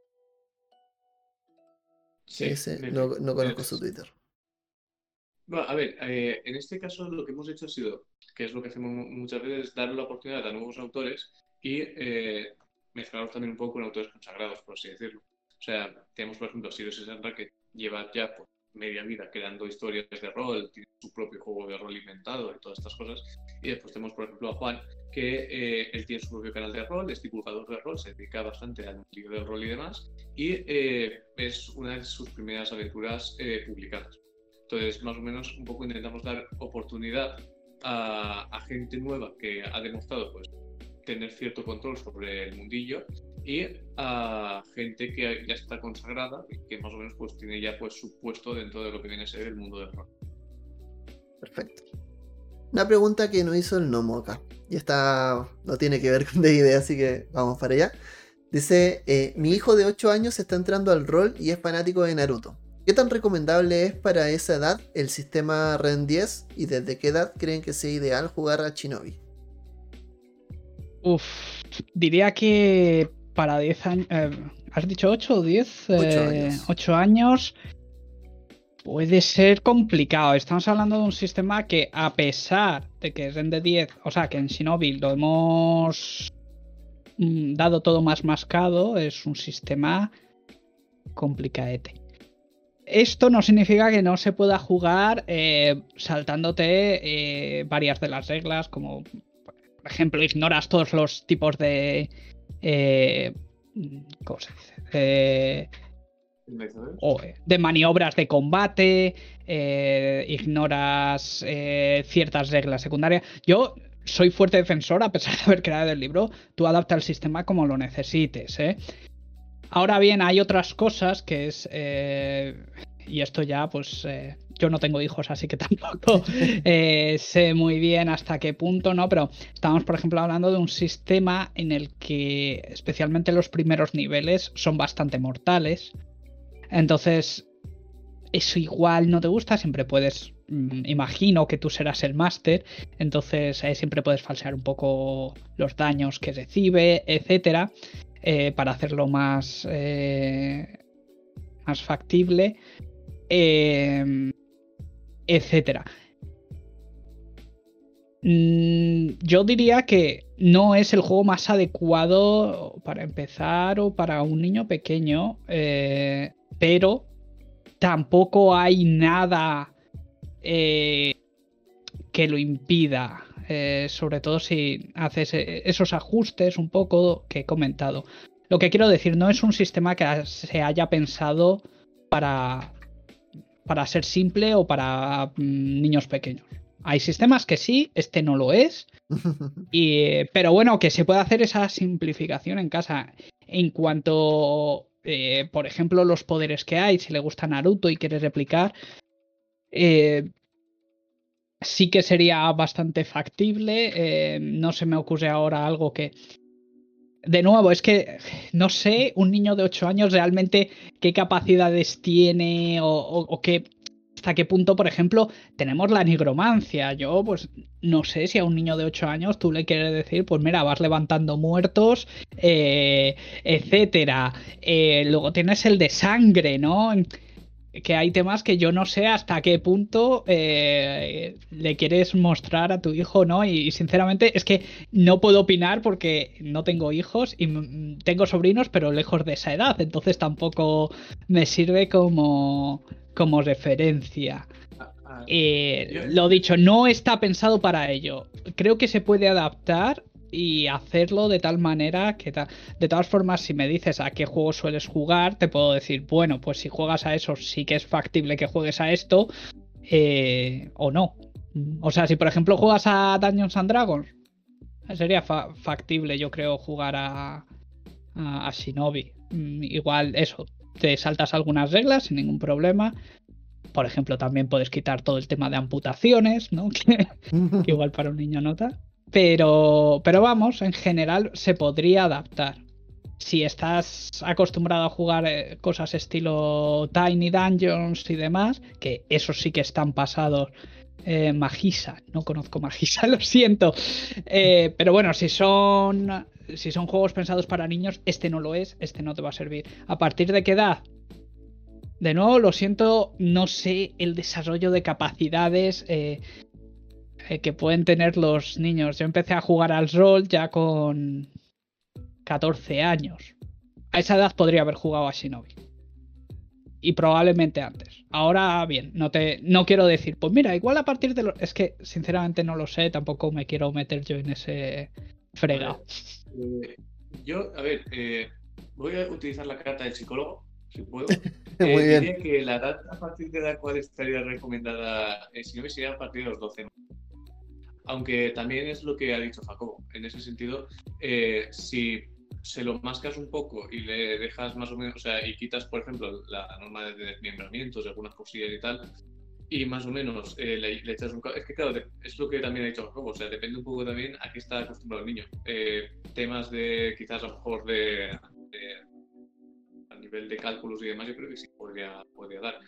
sí, Ese no, Netflix. no conozco Eso su es. Twitter. Bueno, a ver, eh, en este caso lo que hemos hecho ha sido, que es lo que hacemos mu- muchas veces, darle la oportunidad a nuevos autores y eh, mezclarlos también un poco con autores consagrados, por así decirlo. O sea, tenemos, por ejemplo, Sirius Sandra, que lleva ya pues, media vida creando historias de rol, tiene su propio juego de rol inventado y todas estas cosas. Y después tenemos, por ejemplo, a Juan, que eh, él tiene su propio canal de rol, es divulgador de rol, se dedica bastante al mundo del rol y demás, y eh, es una de sus primeras aventuras eh, publicadas. Entonces, más o menos, un poco intentamos dar oportunidad a, a gente nueva que ha demostrado pues, tener cierto control sobre el mundillo, y a gente que ya está consagrada y que más o menos pues, tiene ya pues, su puesto dentro de lo que viene a ser el mundo del rol. Perfecto. Una pregunta que nos hizo el Nomo acá. Y esta no tiene que ver con D and D, así que vamos para allá. Dice, eh, mi hijo de ocho años está entrando al rol y es fanático de Naruto. ¿Qué tan recomendable es para esa edad el sistema R E N diez? ¿Y desde qué edad creen que sea ideal jugar a Shinobi? Uf, diría que para diez años... Eh, ¿has dicho ocho o diez? ocho eh, años. ocho años puede ser complicado. Estamos hablando de un sistema que, a pesar de que es R E N de diez, o sea, que en Shinobi lo hemos mm, dado todo más mascado, es un sistema complicadete. Esto no significa que no se pueda jugar eh, saltándote eh, varias de las reglas, como por ejemplo ignoras todos los tipos de eh, ¿cómo se dice? Eh, o, de maniobras de combate, eh, ignoras eh, ciertas reglas secundarias. Yo soy fuerte defensor, a pesar de haber creado el libro, tú adapta el sistema como lo necesites, ¿eh? Ahora bien, hay otras cosas que es... Eh, y esto ya, pues... Eh, yo no tengo hijos, así que tampoco eh, sé muy bien hasta qué punto, ¿no? Pero estamos, por ejemplo, hablando de un sistema en el que, especialmente los primeros niveles, son bastante mortales. Entonces, eso igual no te gusta, siempre puedes... Imagino que tú serás el máster, entonces eh, siempre puedes falsear un poco los daños que recibe, etcétera. Eh, para hacerlo más, eh, más factible, eh, etcétera. Mm, yo diría que no es el juego más adecuado para empezar o para un niño pequeño, eh, pero tampoco hay nada eh, que lo impida. Eh, sobre todo si haces esos ajustes un poco que he comentado. Lo que quiero decir, no es un sistema que se haya pensado para, para ser simple o para mm, niños pequeños. Hay sistemas que sí, este no lo es, y, pero bueno, que se puede hacer esa simplificación en casa. En cuanto, eh, por ejemplo, los poderes que hay, si le gusta Naruto y quiere replicar, eh, sí que sería bastante factible. Eh, no se me ocurre ahora algo que... De nuevo, es que no sé un niño de ocho años realmente qué capacidades tiene o, o, o qué, hasta qué punto, por ejemplo, tenemos la nigromancia. Yo, pues, no sé si a un niño de ocho años tú le quieres decir, pues mira, vas levantando muertos, eh, etcétera. Eh, luego tienes el de sangre, ¿no? Que hay temas que yo no sé hasta qué punto eh, le quieres mostrar a tu hijo, ¿no? Y, y sinceramente es que no puedo opinar porque no tengo hijos y m- tengo sobrinos, pero lejos de esa edad, entonces tampoco me sirve como, como referencia. Eh, lo dicho, no está pensado para ello. Creo que se puede adaptar y hacerlo de tal manera que ta... de todas formas, si me dices a qué juego sueles jugar, te puedo decir, bueno, pues si juegas a eso sí que es factible que juegues a esto, eh, o no. O sea, si por ejemplo juegas a Dungeons and Dragons, sería fa factible, yo creo, jugar a, a, a Shinobi. Igual eso, te saltas algunas reglas sin ningún problema. Por ejemplo, también puedes quitar todo el tema de amputaciones, ¿no? que, que igual para un niño nota. Pero, pero vamos, en general se podría adaptar. Si estás acostumbrado a jugar eh, cosas estilo Tiny Dungeons y demás, que esos sí que están pasados. Eh, Magisa, no conozco Magisa, lo siento. Eh, pero bueno, si son, si son juegos pensados para niños, este no lo es, este no te va a servir. ¿A partir de qué edad? De nuevo, lo siento, no sé el desarrollo de capacidades eh, eh, que pueden tener los niños. Yo empecé a jugar al rol ya con catorce años. A esa edad podría haber jugado a Shinobi. y probablemente antes. Ahora bien, no te no quiero decir, pues mira, igual a partir de los... Es que sinceramente no lo sé, tampoco me quiero meter yo en ese fregado. Eh, yo, a ver, eh, voy a utilizar la carta del psicólogo, si puedo. Muy Eh, bien. diría que la edad a partir de la cual estaría recomendada, eh, si no me sería a partir de los doce. Aunque también es lo que ha dicho Jacobo. En ese sentido, eh, si se lo mascas un poco y le dejas más o menos, o sea, y quitas, por ejemplo, la norma de desmembramientos, algunas cosillas y tal, y más o menos eh, le, le echas un... Es que claro, es lo que también ha dicho Jacobo, o sea, depende un poco también a qué está acostumbrado el niño. Eh, temas de, quizás a lo mejor de, de... a nivel de cálculos y demás, yo creo que sí podría, podría dar.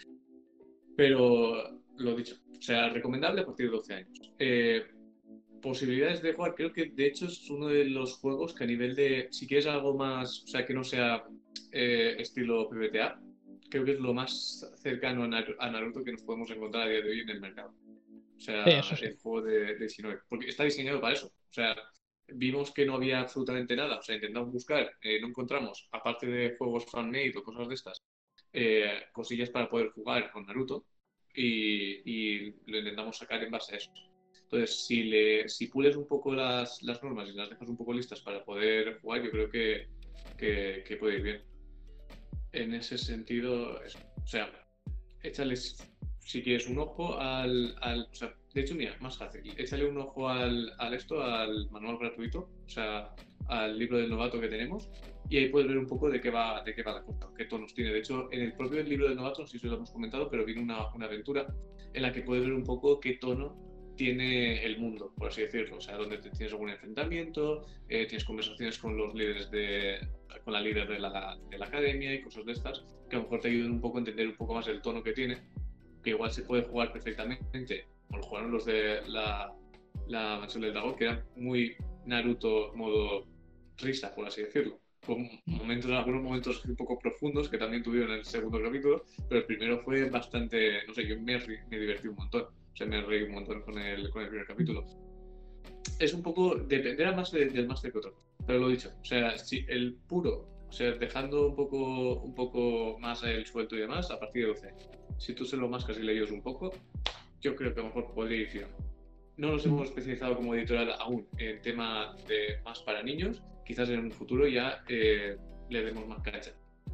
Pero, lo dicho, o sea, recomendable a partir de doce años. Eh, posibilidades de jugar, creo que de hecho es uno de los juegos que a nivel de, si quieres algo más, o sea, que no sea eh, estilo P B T A, creo que es lo más cercano a, Nar- a Naruto que nos podemos encontrar a día de hoy en el mercado. O sea, Sí, eso sí. el juego de, de Shinobi, porque está diseñado para eso. O sea, vimos que no había absolutamente nada, o sea, intentamos buscar, eh, no encontramos, aparte de juegos fan-made o cosas de estas, eh, cosillas para poder jugar con Naruto y, y lo intentamos sacar en base a eso. Entonces, si, le, si pules un poco las, las normas y las dejas un poco listas para poder jugar, yo creo que, que, que puede ir bien. En ese sentido, eso. O sea, échales, si quieres, un ojo al... al o sea, de hecho, mira, más fácil, échale un ojo al, al esto, al manual gratuito, o sea, al libro del novato que tenemos, y ahí puedes ver un poco de qué va, de qué va la cosa, qué tonos tiene. De hecho, en el propio libro del novato, no sé si lo hemos comentado, pero viene una, una aventura en la que puedes ver un poco qué tono tiene el mundo, por así decirlo. O sea, donde te tienes algún enfrentamiento, eh, tienes conversaciones con los líderes de, con la líder de la, de la academia y cosas de estas, que a lo mejor te ayuden un poco a entender un poco más el tono que tiene, que igual se puede jugar perfectamente, como lo jugaron los de la, la Mansión del Dragón, que era muy Naruto modo risa, por así decirlo. Con momentos, algunos momentos un poco profundos que también tuvieron en el segundo capítulo, pero el primero fue bastante, no sé, yo me, me divertí un montón. O sea, me reí un montón con el, con el primer capítulo. Es un poco, dependerá más de, del máster que otro, pero lo dicho, o sea, si el puro, o sea, dejando un poco, un poco más el suelto y demás, a partir de doce años. Si tú se lo mascas y le ayudas un poco, yo creo que a lo mejor podría ir bien. No nos hemos especializado como editorial aún en tema de más para niños, quizás en un futuro ya eh, le demos más cancha.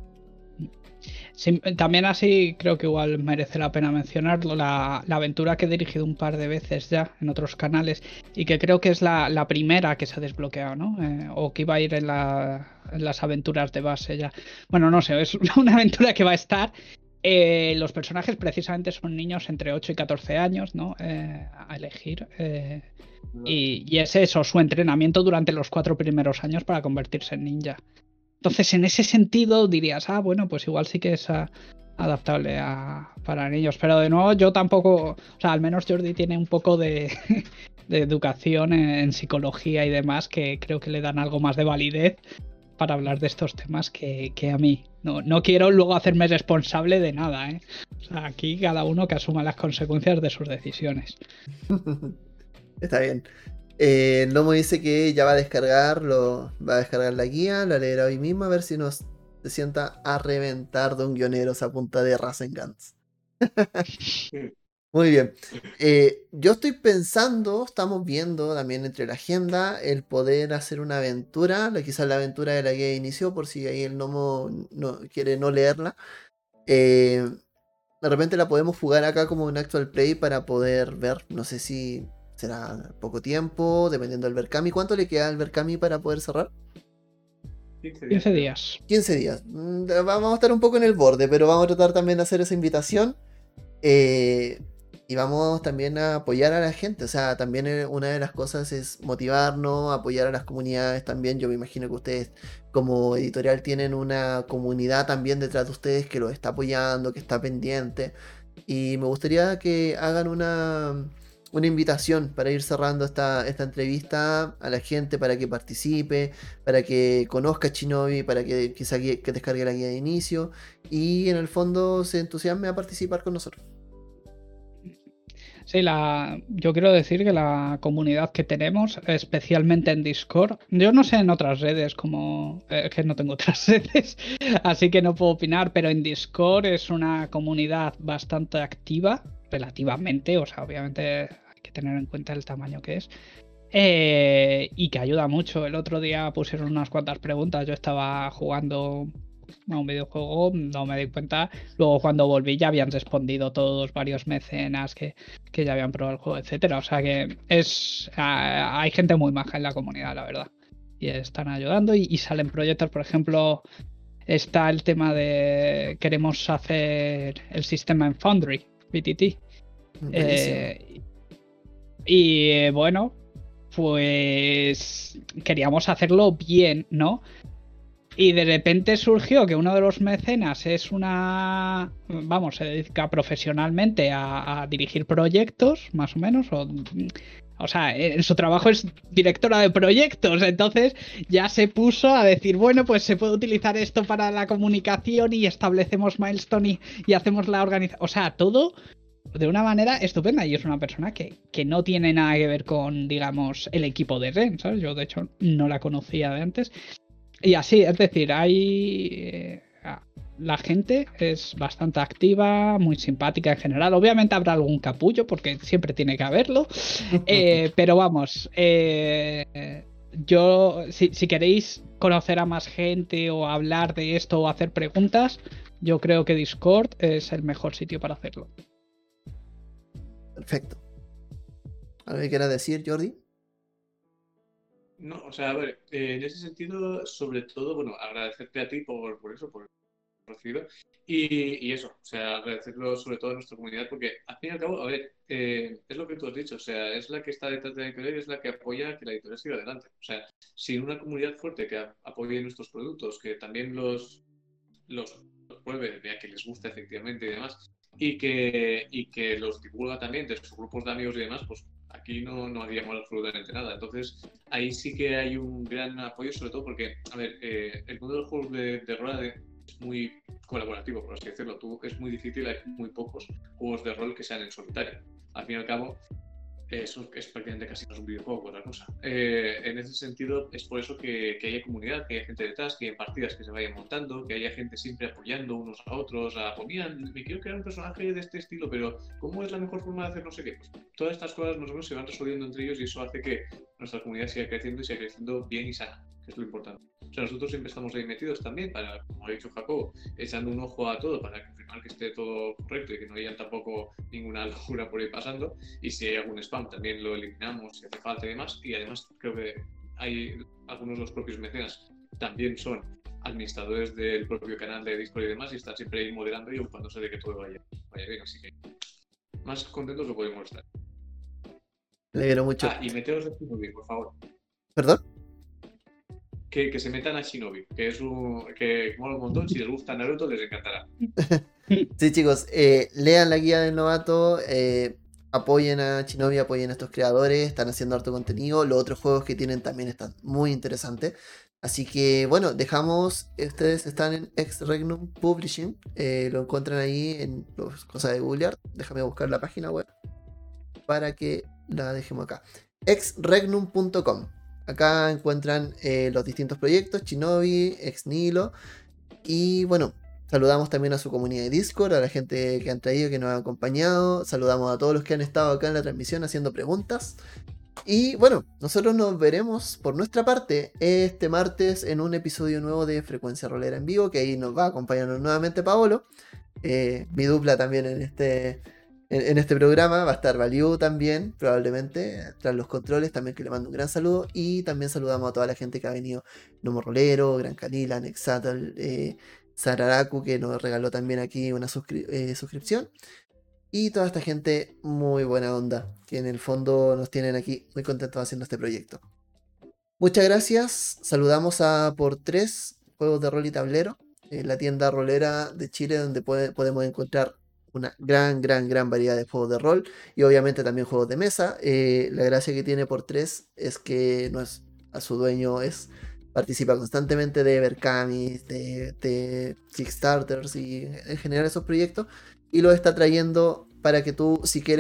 Sí, también así creo que igual merece la pena mencionarlo, la, la aventura que he dirigido un par de veces ya en otros canales y que creo que es la, la primera que se ha desbloqueado, ¿no? Eh, o que iba a ir en, la, en las aventuras de base ya. Bueno, no sé, es una aventura que va a estar. Eh, los personajes precisamente son niños entre ocho y catorce años, ¿no? Eh, a elegir. Eh, y, y es eso, su entrenamiento durante los cuatro primeros años para convertirse en ninja. Entonces, en ese sentido dirías, ah, bueno, pues igual sí que es a, adaptable a, para niños. Pero de nuevo, yo tampoco, o sea, al menos Jordi tiene un poco de, de educación en, en psicología y demás que creo que le dan algo más de validez para hablar de estos temas que, que a mí. No, no quiero luego hacerme responsable de nada, ¿eh? O sea, aquí cada uno que asuma las consecuencias de sus decisiones. Está bien. Eh, Lomo dice que ya va a descargar, lo, va a descargar la guía, la leerá hoy mismo a ver si nos se sienta a reventar de un guioneros a punta de Rasengans. Muy bien. Eh, yo estoy pensando, estamos viendo también entre la agenda el poder hacer una aventura, la- quizás la aventura de la guía de inicio, por si ahí el Nomo no, quiere no leerla. Eh, de repente la podemos jugar acá como un actual play para poder ver, no sé si será poco tiempo, dependiendo del Berkami. ¿Cuánto le queda al Berkami para poder cerrar? quince días. quince días. Mm, Vamos a estar un poco en el borde, pero vamos a tratar también de hacer esa invitación. Eh, y vamos también a apoyar a la gente. O sea, también eh, una de las cosas es motivarnos, apoyar a las comunidades también. Yo me imagino que ustedes como editorial tienen una comunidad también detrás de ustedes que los está apoyando, que está pendiente. Y me gustaría que hagan una, una invitación para ir cerrando esta, esta entrevista a la gente para que participe, para que conozca Shinobi, para que quizá que, que descargue la guía de inicio y en el fondo se entusiasme a participar con nosotros. Sí, la, yo quiero decir que la comunidad que tenemos, especialmente en Discord, yo no sé en otras redes, como es que no tengo otras redes, así que no puedo opinar, pero en Discord es una comunidad bastante activa, relativamente, o sea, obviamente hay que tener en cuenta el tamaño que es, eh, y que ayuda mucho. El otro día pusieron unas cuantas preguntas, yo estaba jugando a un videojuego, no me di cuenta. Luego cuando volví ya habían respondido todos varios mecenas que, que ya habían probado el juego, etcétera. O sea que es ah, hay gente muy maja en la comunidad, la verdad. Y están ayudando y, y salen proyectos, por ejemplo, está el tema de queremos hacer el sistema en Foundry, B T T. Eh, y eh, bueno, pues queríamos hacerlo bien, ¿no? Y de repente surgió que uno de los mecenas es una... Vamos, se dedica profesionalmente a, a dirigir proyectos, más o menos. O, o sea, en su trabajo es directora de proyectos. Entonces ya se puso a decir, bueno, pues se puede utilizar esto para la comunicación y establecemos milestone y, y hacemos la organización. O sea, todo de una manera estupenda. Y es una persona que, que no tiene nada que ver con, digamos, el equipo de Ren, ¿sabes? Yo, de hecho, no la conocía de antes. Y así, es decir, hay... Eh, la gente es bastante activa, muy simpática en general. Obviamente habrá algún capullo, porque siempre tiene que haberlo. Eh, pero vamos, eh, yo, si, si queréis conocer a más gente o hablar de esto o hacer preguntas, yo creo que Discord es el mejor sitio para hacerlo. Perfecto. ¿Algo que quieras decir, Jordi? No, o sea, a ver, eh, en ese sentido, sobre todo, bueno, agradecerte a ti por, por eso, por el recibido, y, y eso, o sea, agradecerlo sobre todo a nuestra comunidad, porque al fin y al cabo, a ver, eh, es lo que tú has dicho, o sea, es la que está detrás de la editorial y es la que apoya que la editorial siga adelante. O sea, sin una comunidad fuerte que a- apoye nuestros productos, que también los, los, los pruebe, vea que les gusta efectivamente y demás, y que, y que los divulga también de sus grupos de amigos y demás, pues aquí no, no haríamos absolutamente nada. Entonces, ahí sí que hay un gran apoyo, sobre todo porque, a ver, eh, el mundo de los juegos de, de rol es muy colaborativo, por así decirlo. Tú, es muy difícil, hay muy pocos juegos de rol que sean en solitario. Al fin y al cabo, eso es prácticamente casi un videojuego, otra cosa. Eh, en ese sentido, es por eso que, que haya comunidad, que haya gente detrás, que haya partidas que se vayan montando, que haya gente siempre apoyando unos a otros, a, pues mira, me quiero crear un personaje de este estilo, pero ¿cómo es la mejor forma de hacer no sé qué? Pues todas estas cosas más o menos se van resolviendo entre ellos y eso hace que nuestra comunidad siga creciendo y siga creciendo bien y sana, que es lo importante. O sea, nosotros siempre estamos ahí metidos también para, como ha dicho Jacobo, echando un ojo a todo para confirmar que esté todo correcto y que no haya tampoco ninguna locura por ahí pasando. Y si hay algún spam también lo eliminamos si hace falta y demás. Y además creo que hay algunos de los propios mecenas también son administradores del propio canal de Discord y demás y están siempre ahí moderando y ocupándose de que todo vaya, vaya bien. Así que más contentos lo podemos estar. Me alegro mucho. Ah, y meteos de Shinobi, por favor. ¿Perdón? Que, que se metan a Shinobi, que es un que mola un montón. Si les gusta Naruto, les encantará. Sí, chicos, eh, lean la guía del novato, eh, apoyen a Shinobi, apoyen a estos creadores, están haciendo harto contenido. Los otros juegos que tienen también están muy interesantes. Así que bueno, dejamos, ustedes están en Ex Regnum Publishing, eh, lo encuentran ahí en las cosas de googlear. Déjame buscar la página web para que la dejemos acá. ex regnum punto com. Acá encuentran eh, los distintos proyectos, Shinobi, Ex Nihilo. Y bueno, saludamos también a su comunidad de Discord, a la gente que han traído, que nos ha acompañado. Saludamos a todos los que han estado acá en la transmisión haciendo preguntas. Y bueno, nosotros nos veremos por nuestra parte este martes en un episodio nuevo de Frecuencia Rolera en Vivo, que ahí nos va a acompañar nuevamente Paolo. Eh, mi dupla también en este... En este programa va a estar Valiu también, probablemente, tras los controles, también que le mando un gran saludo. Y también saludamos a toda la gente que ha venido, Nomo Rolero, Gran Canila, Nexatal, eh, Sararaku, que nos regaló también aquí una suscri eh, suscripción. Y toda esta gente muy buena onda, que en el fondo nos tienen aquí muy contentos haciendo este proyecto. Muchas gracias, saludamos a Por tres Juegos de Rol y Tablero, eh, la tienda rolera de Chile, donde puede, podemos encontrar una gran, gran, gran variedad de juegos de rol y obviamente también juegos de mesa. Eh, la gracia que tiene Por tres es que no es, a su dueño es participa constantemente de Berkamis, de, de Kickstarters y en general esos proyectos y lo está trayendo para que tú, si quieres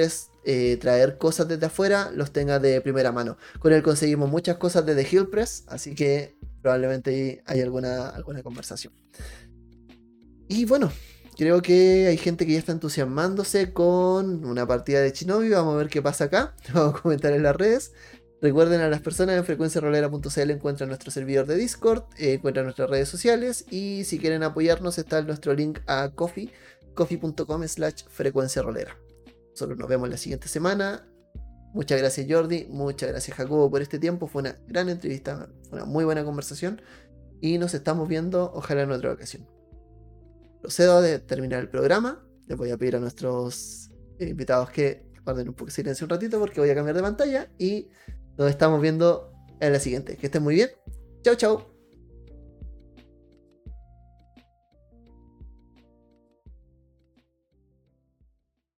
eh, traer cosas desde afuera, los tenga de primera mano. Con él conseguimos muchas cosas desde Hill Press, así que probablemente ahí hay alguna, alguna conversación. Y bueno, creo que hay gente que ya está entusiasmándose con una partida de Shinobi. Vamos a ver qué pasa acá. Vamos a comentar en las redes. Recuerden, a las personas en frecuencia rolera punto c l encuentran nuestro servidor de Discord, eh, encuentran nuestras redes sociales, y si quieren apoyarnos está nuestro link a Ko-fi, ko-fi punto com slash frecuencia rolera. Nosotros nos vemos la siguiente semana. Muchas gracias Jordi, muchas gracias Jacobo por este tiempo. Fue una gran entrevista, fue una muy buena conversación y nos estamos viendo ojalá en otra ocasión. Procedo a terminar el programa. Les voy a pedir a nuestros invitados que guarden un poco de silencio un ratito porque voy a cambiar de pantalla y nos estamos viendo en la siguiente. Que estén muy bien. Chau, chau.